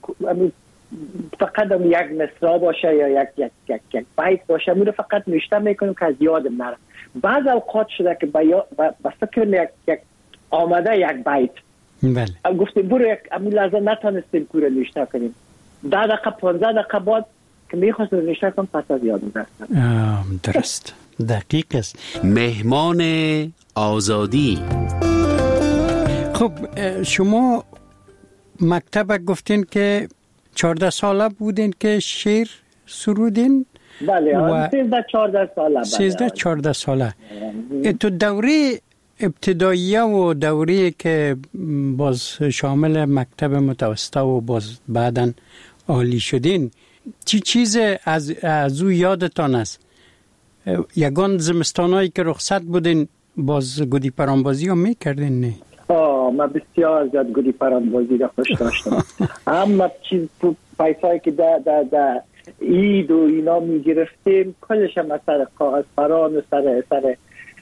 فقط هم یک مصرع باشه یا یک یک یک یک بیت باشه، امور فقط نوشته میکنم که از یادم نره. بعض اوقات شده که به فکر یک یک آمده یک بیت، بله، گفتیم برو یک امون لحظه نتانستیم کوره نوشته کنیم، ده دقیقه پانزده دقیقه بعد که میخواستم نوشته کنم پس از یادم رفتم. درست، دقیق است. مهمان آزادی. خب شما مکتب گفتین که چهارده ساله بودین که شعر سرودین؟ بله، سیزده چهارده ساله. سیزده چهارده ساله. تو دوره ابتداییه و دوره که باز شامل مکتب متوسطه و باز بعداً عالی شدین، چی چیز از از او یادتان است؟ یگان زمستانایی که رخصت بودین باز گودی پرانبازی هم میکردین نه؟ آه من بسیار زیاد گودی پرانبازی را خوش داشتم. اما چیز پیسایی که در در در اید و اینا میگرفتیم کلش هم از سر کاغذ پران و سر سر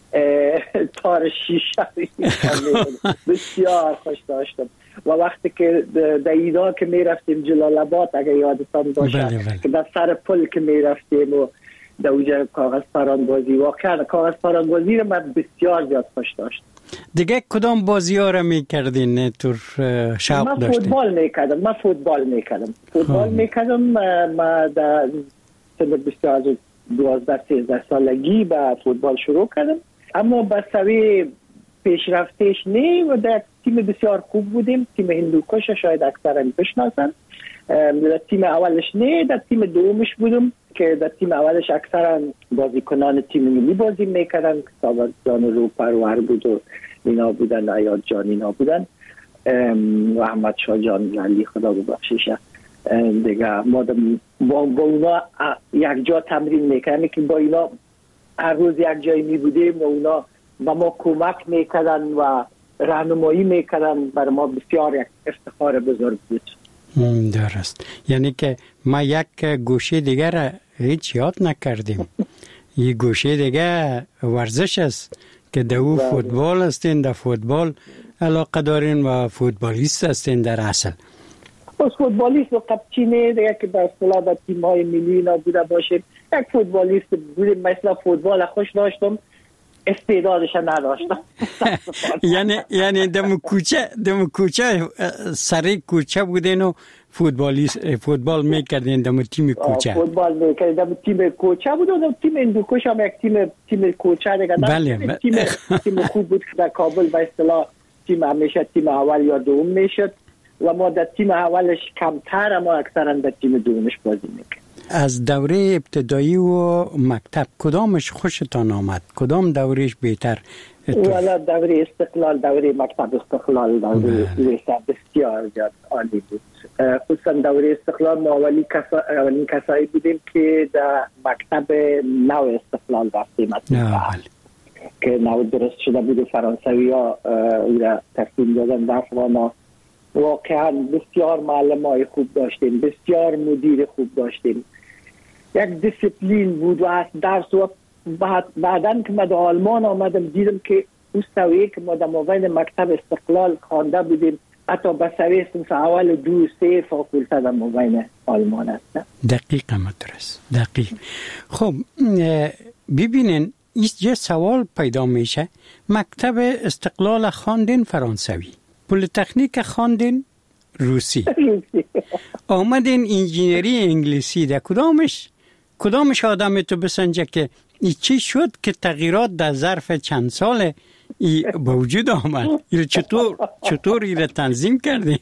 تار شیشه بسیار خوش داشتم. و وقتی که در ایدا که میرفتیم جلال آباد اگر یادتان باشه بله بله. که در سر پل که میرفتیم و در اوجه کاغذ پرانبازی واقعا کاغذ پرانبازی رو من بسیار زیاد خوش داشتم. دیگه کدام بازی ها رو میکردین تو شوق من داشتین؟ فوتبال میکردم من فوتبال میکردم فوتبال میکردم ما در سن بسیار دوازده سیزده سالگی با فوتبال شروع کردم اما با سوی پیشرفتش نه و در تیم بسیار خوب بودیم. تیم هندوکش شاید اکثر بشناسن. در تیم اولش نه در تیم دومش بودم که در تیم اولش اکثر بازیکنان تیم ملی بازی میکردن. سابق جان رو پرور بود و اینا بودن. عیاد جان اینا بودن و احمد شاه جان علی خدا ببخشش دیگه. ما با, با اونا یک جا تمرین میکردیم که با اینا هر روز یک جایی می بودیم و اونا با ما کمک میکردن و راهنمایی میکردن. برای ما بسیار یک افتخار بزرگ بود. درست. یعنی که ما یک گوشه دیگر را هیچ یاد نکردیم. یک گوشه دیگر ورزش است که در او فوتبال هستین، در فوتبال علاقه دارین و فوتبالیست هستین در اصل. بس فوتبالیست و قبچینه دیگه که در اصطلاح در تیم‌های ملی نبوده باشیم. یک فوتبالیست بودیم. مثلا فوتبال خوش داشتم استعدادش نداشتم. یعنی یعنی دم کوچه دم کوچه سری کوچه بودین و فوتبالیست فوتبال میکردین دم تیم کوچه. فوتبال میکردیم دم تیم کوچه بود و تیم هندوکش هم یک تیم تیم کوچه دیگه. بله تیم تیم خوب بود که در کابل به اصطلاح تیم همیشه تیم اول یا دوم میشد و ما در تیم اولش کمتر اما اکثرا در تیم دومش بازی میکردیم. از دوره ابتدایی و مکتب کدامش خوشتان آمد؟ کدام دورهش بهتر؟ والا دوره استقلال، دوره مکتب استقلال دوره بسیار زیاد عالی بود. خصوصا دوره استقلال ما اولی کسا... کسایی بودیم که در مکتب نو استقلال رفتیم که نو درست شده بود. فرانسوی ها او را ترتیب دادن در افغان. واقعا بسیار معلم های خوب داشتیم، بسیار مدیر خوب داشتیم، یک دیسپلین بود و درس. و بعد بعدن که ما در آلمان آمدم دیدم که اون سویه که ما در مابین مکتب استقلال خوانده بودیم حتی به سویه صنف اول دو سه فاکولته در مابین آلمان هست. دقیق مدرس دقیق. خب ببینین یه سوال پیدا میشه. مکتب استقلال خواندین فرانسوی، پلیتکنیک خواندین روسی، آمدین انجینری انگلیسی. در کدامش کدامش آدم تو بسنجه که ای چی شد که تغییرات در ظرف چند سال ای به وجود آمد؟ ای چطور چطور ای را تنظیم کردین؟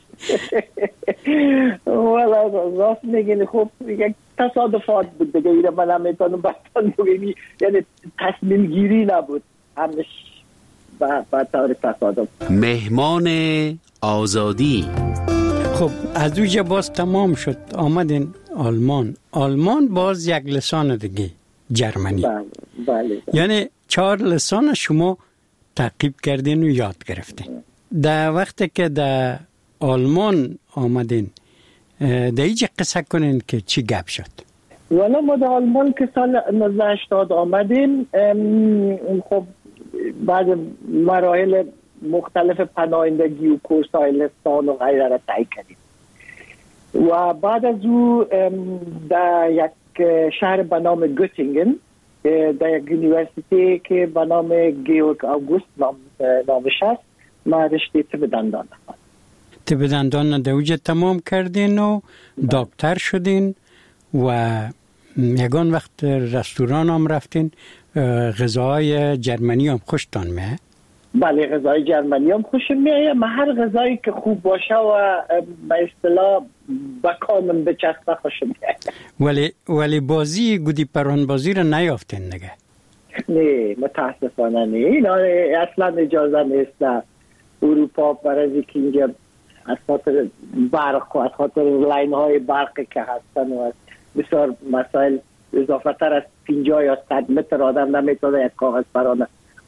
والا راست میگین. خب یک تصادفات بود دیگه. ای را من هم میتونم بستان بگیم یعنی تصمیم گیری نبود، همش با طور تصادف. مهمان آزادی. خب از اوجه باز تمام شد آمدین آلمان. آلمان باز یک لسان دیگه جرمنی. بله بله. یعنی چهار لسان شما تعقیب کردین و یاد گرفتین. در وقتی که در آلمان آمدین در ایجا قصه کنین که چی گپ شد؟ والا ما در آلمان که سال نوزده هشتاد آمدیم خب بعد مراحل مختلف پناهندگی و کورس‌های لسان و غیره را طی کردیم و بعد از او در یک شهر به نام گوتینگن در یک یونیورسیتی که به نام گیورگ آگوست نام نامش هست ما رشته طب دندان طب دندان در اوجه تمام کردین و دکتر شدین و یگان وقت رستوران هم رفتین. غذاهای جرمنی هم خوشتان میه؟ بله غذای جرمنی هم خوشم میه. من هر غذایی که خوب باشه و به اصطلاح با کامم بچسبه خوشم میه. ولی ولی بازی گودی پران بازی رو نیافتین نگه؟ نه متاسفانه نه. اینا اصلا اجازه نیست در اروپا برای اینکه اینجا از خاطر برق و از خاطر لاین های برقی که هستن و بسیار مسائل اضافه تر از پنجاه یا صد متر آدم نمیتونه یک کاغذ پران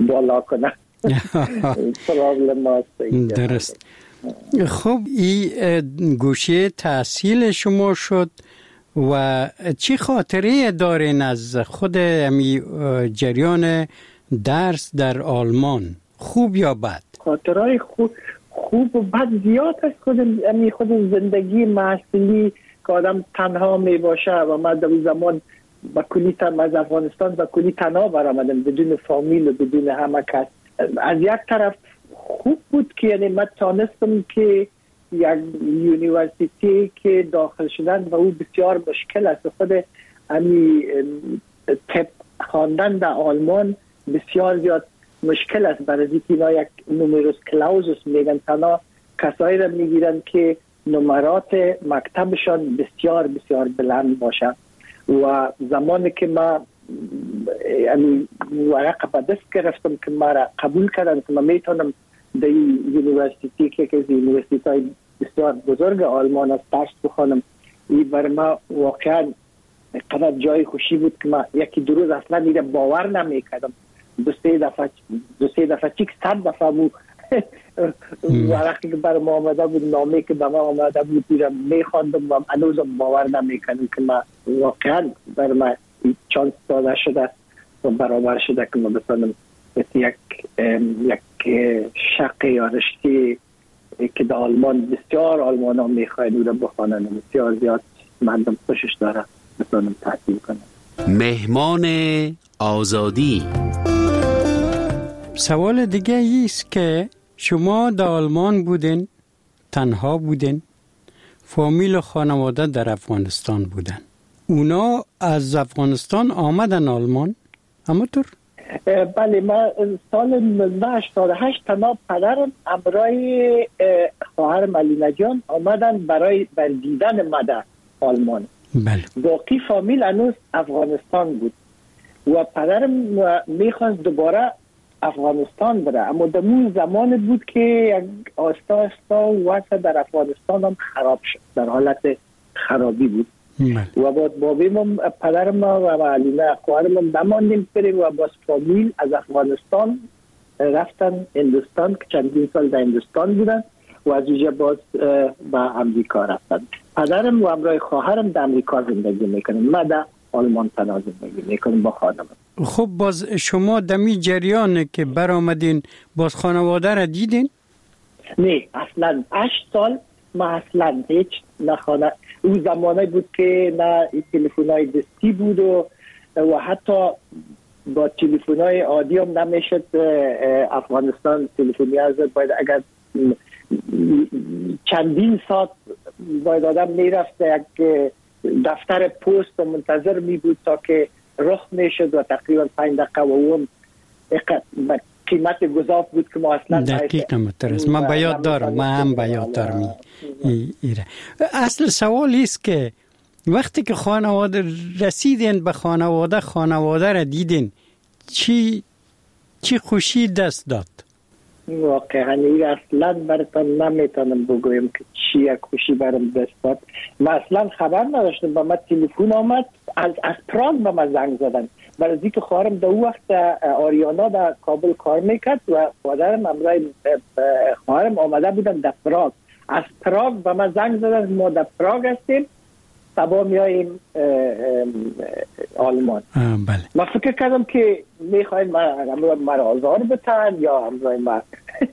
بالا کنه. پرابلم هست. درست. خب این گوشه تحصیل شما شد و چی خاطره دارین از خود امی جریان درس در آلمان، خوب یا بد؟ خاطرهای خوب خوب و بد زیاد است. خود امی خود زندگی محصولی که آدم تنها می باشه و من در اون زمان با کلی تن از افغانستان با کلی تنها برآمدم بدون فامیل و بدون همه کس. از یک طرف خوب بود که یعنی من تانستم که یک یونیورسیتی که داخل شدن و او بسیار مشکل است. خود امی طب خواندن در آلمان بسیار زیاد مشکل است، برای اینکه اینا یک نومروس کلاوزوس میگن، تنها کسایی را میگیرن که نمرات مکتبشان بسیار بسیار بلند باشه. و زمانی که ما یعنی ورقه به دست گرفتم که ما را قبول کردن که من میتونم در یونیورسیتی که که یونیورسیتی های بسیار بزرگ آلمان است درس بخوانم، این برای ما واقعا قدر جای خوشی بود که ما یکی دو روز اصلا ایره باور نمیکردم. دو سه دفعه دو سه دفعه چیک صد دفعه بود ورقی که برای ما آمده بود، نامه که به ما آمده بود ایره میخواندم و هنوزم باور نمیکردم که ما واقعا برای ما چانس داده شده و برابر شده که ما بتونم یک یک شق یا رشته که در آلمان بسیار آلمان ها میخواین او را بخوانن، بسیار زیاد مردم خوشش داره بتونم تحصیل کنم. مهمان آزادی. سوال دیگه ایست که شما در آلمان بودین، تنها بودین، فامیل و خانواده در افغانستان بودن، اونا از افغانستان آمدن آلمان؟ اما طور؟ بله، من سال نوزده هشتاد و هشت تنها پدرم امرای خواهرم علینا جان آمدن برای بر دیدن مادر آلمان. بله. باقی فامیل هنوز افغانستان بود و پدرم میخواست دوباره افغانستان بره، اما در اون زمان بود که آستا آستا وضع در افغانستان هم خراب شد، در حالت خرابی بود. بله. و با بابیم پدرم و علینا خواهرم نماندیم بریم و با فامیل از افغانستان رفتن هندوستان که چندین سال در هندوستان بودن و از اونجا باز به امریکا رفتن. پدرم و همراه خواهرم در امریکا زندگی میکنن، من در آلمان تنها زندگی میکنم با خانم. خب باز شما دمی جریانه که برآمدین باز خانواده را دیدین؟ نه اصلا هشت سال ما اصلا هیچ نخانه. اون زمانه بود که نه تلفن‌های دستی بود و و حتی با تلفن‌های عادی هم نمیشد افغانستان تلفنی از باید اگر چندین ساعت باید آدم میرفت یک دفتر پست و منتظر می بود تا که رخ میشد و تقریبا پنج دقیقه و اون قیمت گذاف بود که ما اصلا دقیقا مترس. من بیاد دارم، من هم بیاد دارم ایره. اصل سوال است که وقتی که خانواده رسیدین به خانواده خانواده را دیدین چی چی خوشی دست داد؟ واقعا این اصلا براتون نمیتونم بگویم که چی یک خوشی برام دست داد. من اصلا خبر نداشتم، با من تلفن آمد از از پراگ به من زنگ زدن، برای اینکه خواهرم در اون وقت آریانا در کابل کار میکرد و پدرم امرای خواهرم آمده بودن در پراگ. از پراگ به من زنگ زدن ما در پراگ هستیم، صبا میاییم آلمان. بله. من فکر کردم که میخواین مرا آزار بتن یا امرای من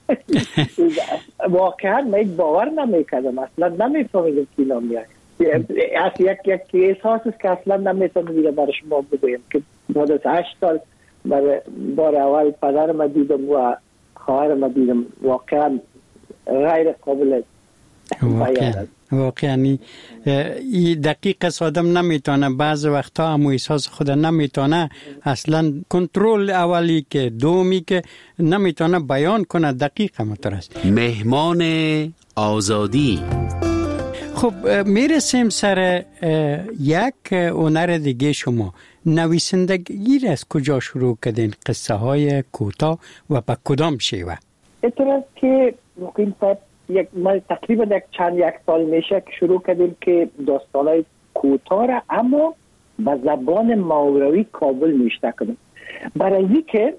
واقعا من یک باور نمیکردم، اصلا نمیفهمیدم که اینا میایم. از یک یک احساس است که اصلا نمیتونم دیگه برای شما بگویم که بعد از هشت سال برای بار اول پدرم دیدم و خواهرم دیدم، واقعا غیر قابل بیان. واقعا این دقیق آدم نمیتونه، بعض وقتا هم احساس خود نمیتونه اصلا کنترل اولی که دومی که نمیتونه بیان کنه. دقیق مترس. مهمان آزادی. خب میرسیم سر یک هنر دیگه. شما نویسندگی را از کجا شروع کردین؟ قصه های کوتاه و به کدام شیوه؟ اعتراض که ممکن تا یک ما تقریبا یک چند یک سال میشه که شروع کردیم که داستانای کوتاه را اما به زبان ماوراوی کابل نوشته کردیم، برای اینکه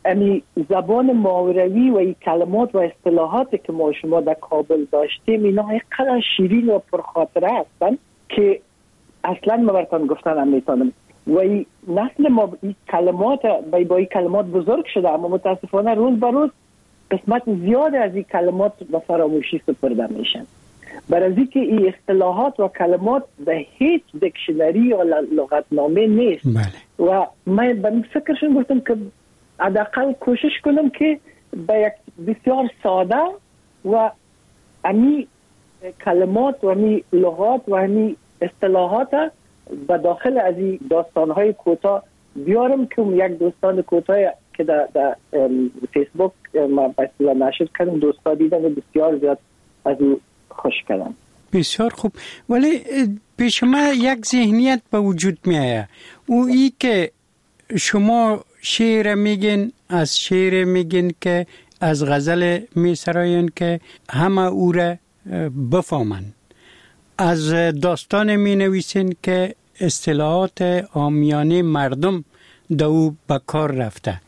امی زبان ماوروی و این کلمات و اصطلاحاتی که ما شما در کابل داشتیم اینا اینقدر شیرین و پرخاطره هستن که اصلا ما براتون گفتن هم میتونم. و این نسل ما این کلمات با این کلمات بزرگ شده، اما متاسفانه روز به روز قسمت زیاد از این کلمات به فراموشی سپرده میشن. برای اینکه این اصطلاحات و کلمات به هیچ دیکشنری یا لغتنامه نیست. بله. و من به فکرشون گفتم که حداقل کوشش کنم که به یک بسیار ساده و امی کلمات و امی لغات و امی اصطلاحات به داخل از این داستانهای کوتاه بیارم که یک داستان کوتاه که در, در فیسبوک ما بسیار نشر کردم، دوستا دیدن بسیار زیاد از او خوش کردم. بسیار خوب. ولی پیش ما یک ذهنیت به وجود می آید، او ای که شما شعر میگین، از شعر میگین که از غزل میسراین که همه او را بفهمن، از داستان می نویسین که اصطلاحات عامیانه مردم دو به کار رفته.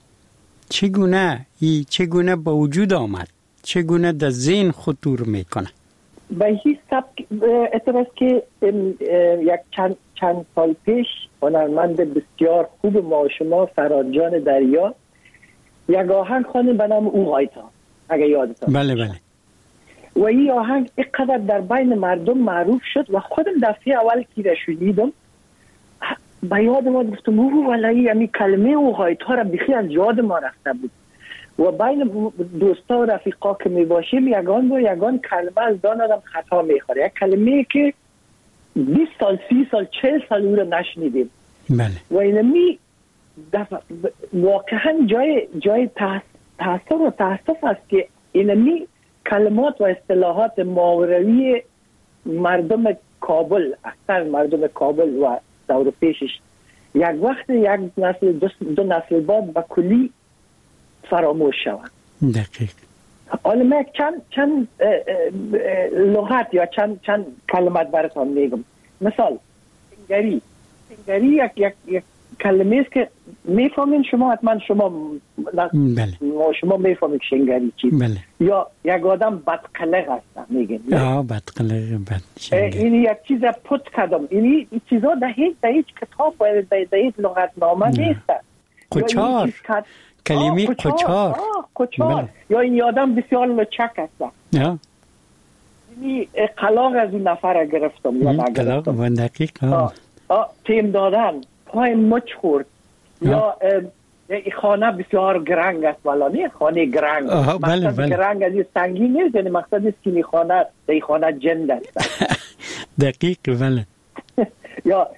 چگونه ای چگونه به وجود آمد؟ چگونه در ذهن خطور میکنه؟ به هیچ سبک اعتراض که یک چند, چند سال پیش هنرمند بسیار خوب ما شما فرادجان دریا یک آهنگ خوانید به نام او غایتا، اگه یادتان. بله بله. و این آهنگ اینقدر در بین مردم معروف شد و خودم دفعه اول که را شنیدم به یاد ما گفتم اوه والله همین کلمه او غایتا را بخی از یاد ما رفته بود. و بین دوستا و رفیقا که می باشیم یگان و یگان کلمه از دان آدم خطا میخوره، یک کلمه که بیست سال سی سال چهل سال او را نشنیدیم. بله. و اینمی واقعا جای جای تاسف و تاسف است که اینمی کلمات و اصطلاحات ماوروی مردم کابل، اکثر مردم کابل و دور پیشش یک وقت یک نسل دو, دو نسل بعد به کلی فراموش شوند. دقیق. حالا من چند چند لغت یا چند چند کلمات براتون میگم. مثال سنگری. سنگری یک یک یک کلمه است که میفهمین شما، حتما شما بله. شما میفهمید شنگری چی. بله. یا یک آدم بدقلق هست میگن. آه بدقلق بد شنگری. این یک چیز پوت کردم. این چیزا در هیچ در هیچ کتاب و در هیچ لغتنامه نیست. قچار. کلمه قچار. قچار. یا این آدم بسیار لچک هست. یا. این قلاق از این نفر گرفتم یا نگرفتم. قلاق و دقیق. آه. آه تیم دادن. پای مچ خورد. یا خانه بسیار گرنگ است ولی نه خانه گرنگ. بله بله. گرنگ از سنگین نیست، یعنی مقصد است که خانه در خانه جند است. دقیق بله. یا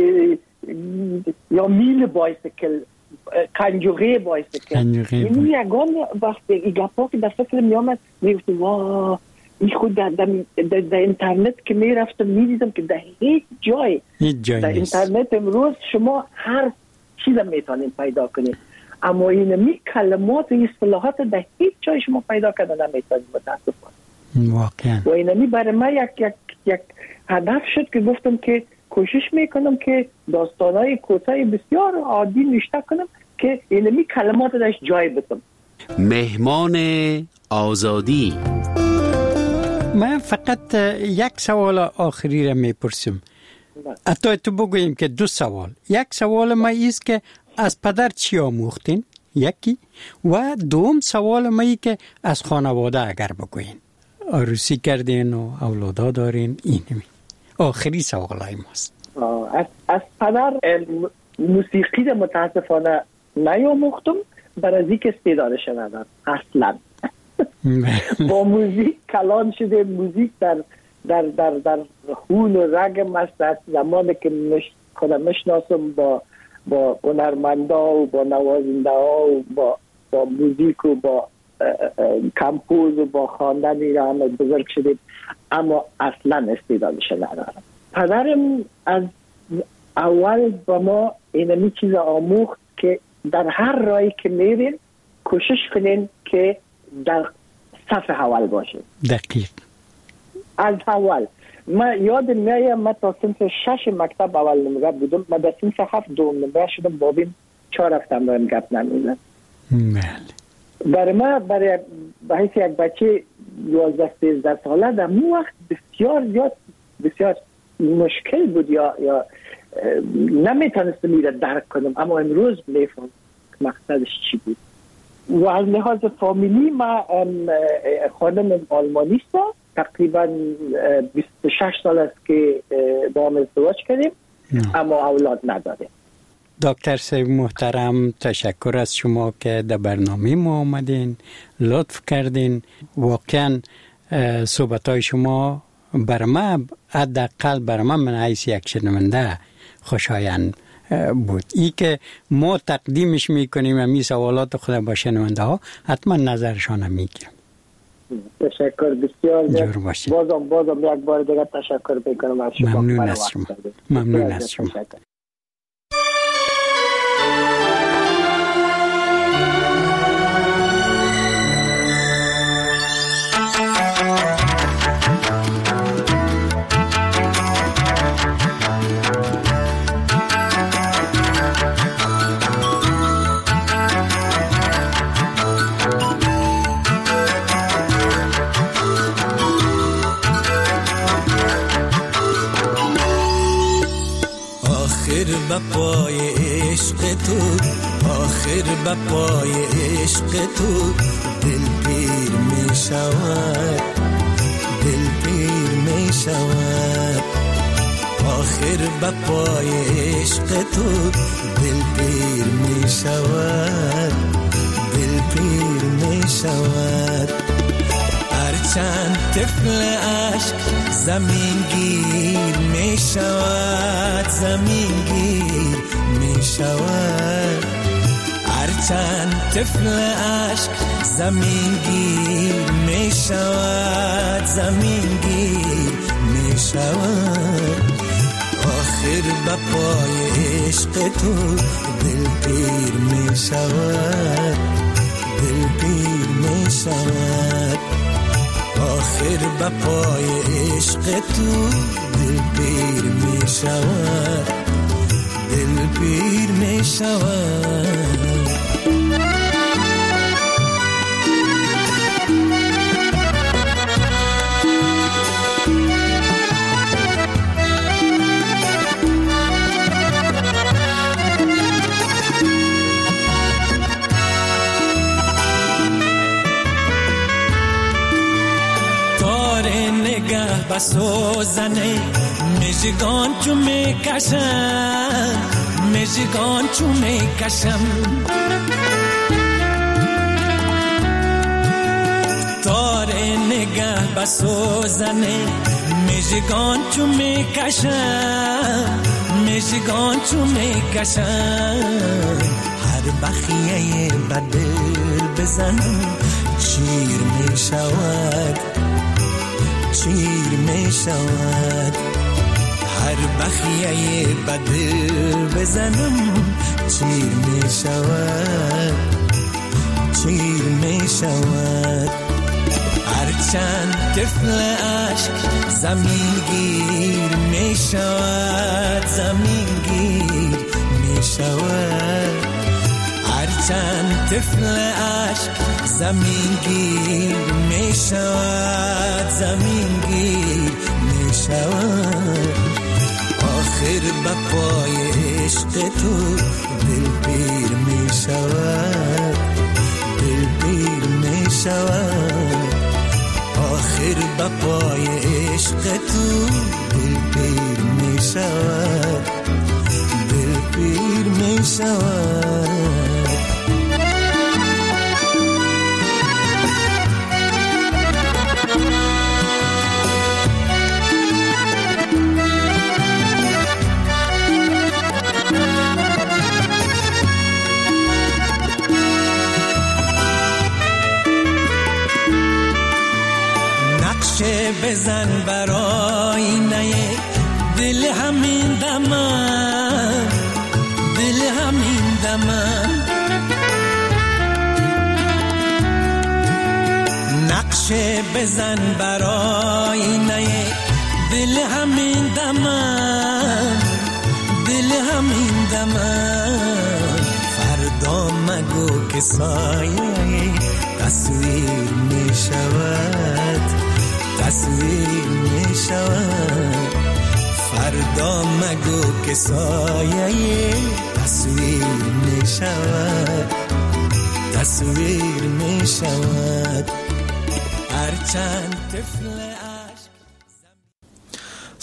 یا میل بایسکل، کنجوغه بایسکل. این یگان وقتی این گپا که در فکر می آمد میگفتم واه این خود در, در, در, در اینترنت که می رفتم می دیدم که در هیچ جای در اینترنت امروز شما هر چیز میتونید پیدا کنید، اما این می کلمات و اصطلاحات در هیچ جای شما پیدا کردن نمیتونید متاسفانه. واقعا. و این می برای من یک یک یک هدف شد که گفتم که کوشش میکنم که داستانهای کوتاه بسیار عادی نوشته کنم که این می کلمات درش جای بدم. مهمان آزادی. من فقط یک سوال آخری را میپرسم. حتی تو بگوییم که دو سوال. یک سوال ما ایست که از پدر چی آموختین؟ یکی. و دوم سوال ما ای که از خانواده اگر بگویین. عروسی کردین و اولادا دارین، اینمی. آخری سوال های ماست. از, از پدر موسیقی را متاسفانه نیاموختم، برای ذیک استعدادش ندارم اصلا. با موزیک کلان شده، موزیک در در در در خون و رگم است. از زمانی که مش خودم مشناسم با با هنرمندا و با نوازنده ها و با با موزیک و با کمپوز و با خواندن ایران بزرگ شدیم، اما اصلا استعدادش ندارم. پدرم از اول با ما اینمی چیز آموخت که در هر راهی که میرین کوشش کنین که در صف اول باشه. دقیق. از اول من یاد میایم من تا صنف شش مکتب اول نمره بودم، من در صنف هفت دوم نمره شدم، بابیم چهار هفتم دارم گپ نمیزن. بله. برای ما برای بحث یک بچه یازده سیزده ساله در اون وقت بسیار زیاد بسیار مشکل بود یا یا نمیتونستم میره درک کنم، اما امروز میفهم مقصدش چی بود. و از لحاظ فامیلی ما خانم آلمانی است، تقریبا بیست و شش سال است که با هم ازدواج کردیم اما اولاد نداریم. دکتر صاحب محترم، تشکر از شما که در برنامه ما آمدین، لطف کردین. واقعا صحبت‌های شما بر من، حداقل بر من من حیث یک شنونده خوشایند بود. ای که ما تقدیمش میکنیم امی سوالات خود با شنونده ها حتما نظرشان میگیرم. تشکر بسیار. جور باشید. بازم بازم یک بار دیگه تشکر میکنم از شما. ممنون از شما. ممنون از شما. بپای عشق تو، آخر بپای عشق تو دل پیر می شود، دل پیر می شود. آخر بپای عشق تو دل پیر می شود، دل پیر می شود. هرچند طفل عشق زمین گیر می شود، زمین گیر می شود. هرچند طفل عشق زمین گیر می شود، زمین گیر می شود. آخر بپای عشق تو دل پیر می شود، دل پیر می شود. آخر بپای عشق تو دل پیر می شود، دل پیر می شود. بسوزنه مژگان چو میکشم، مژگان چو میکشم. تار نگه بسوزنه مژگان چو میکشم، مژگان چو میکشم. هر بخیه بدل بزنم شیر میشود، شیر می شود. هر بخیه بدل بزنم شیر می شود، شیر می شود. هرچند طفل عشق زمین گیر می شود، زمین گیر می شود. هرچند طفل عشق زمین گیر می شود، زمین گیر می شود. آخر بپای عشق تو دل پیر می شود، دل پیر می شود. آخر بپای عشق تو دل پیر می شود، دل پیر می شود. بزن برای نه دل همین دمم، دل همین دمم. نقشه بزن برای نه دل همین دمم، دل همین دمم. فردا مگو مگو که سایه تصویر می شود، تصویر می شود. فردا مگو که سایه تصویر می شود، تصویر می شود. هرچند طفل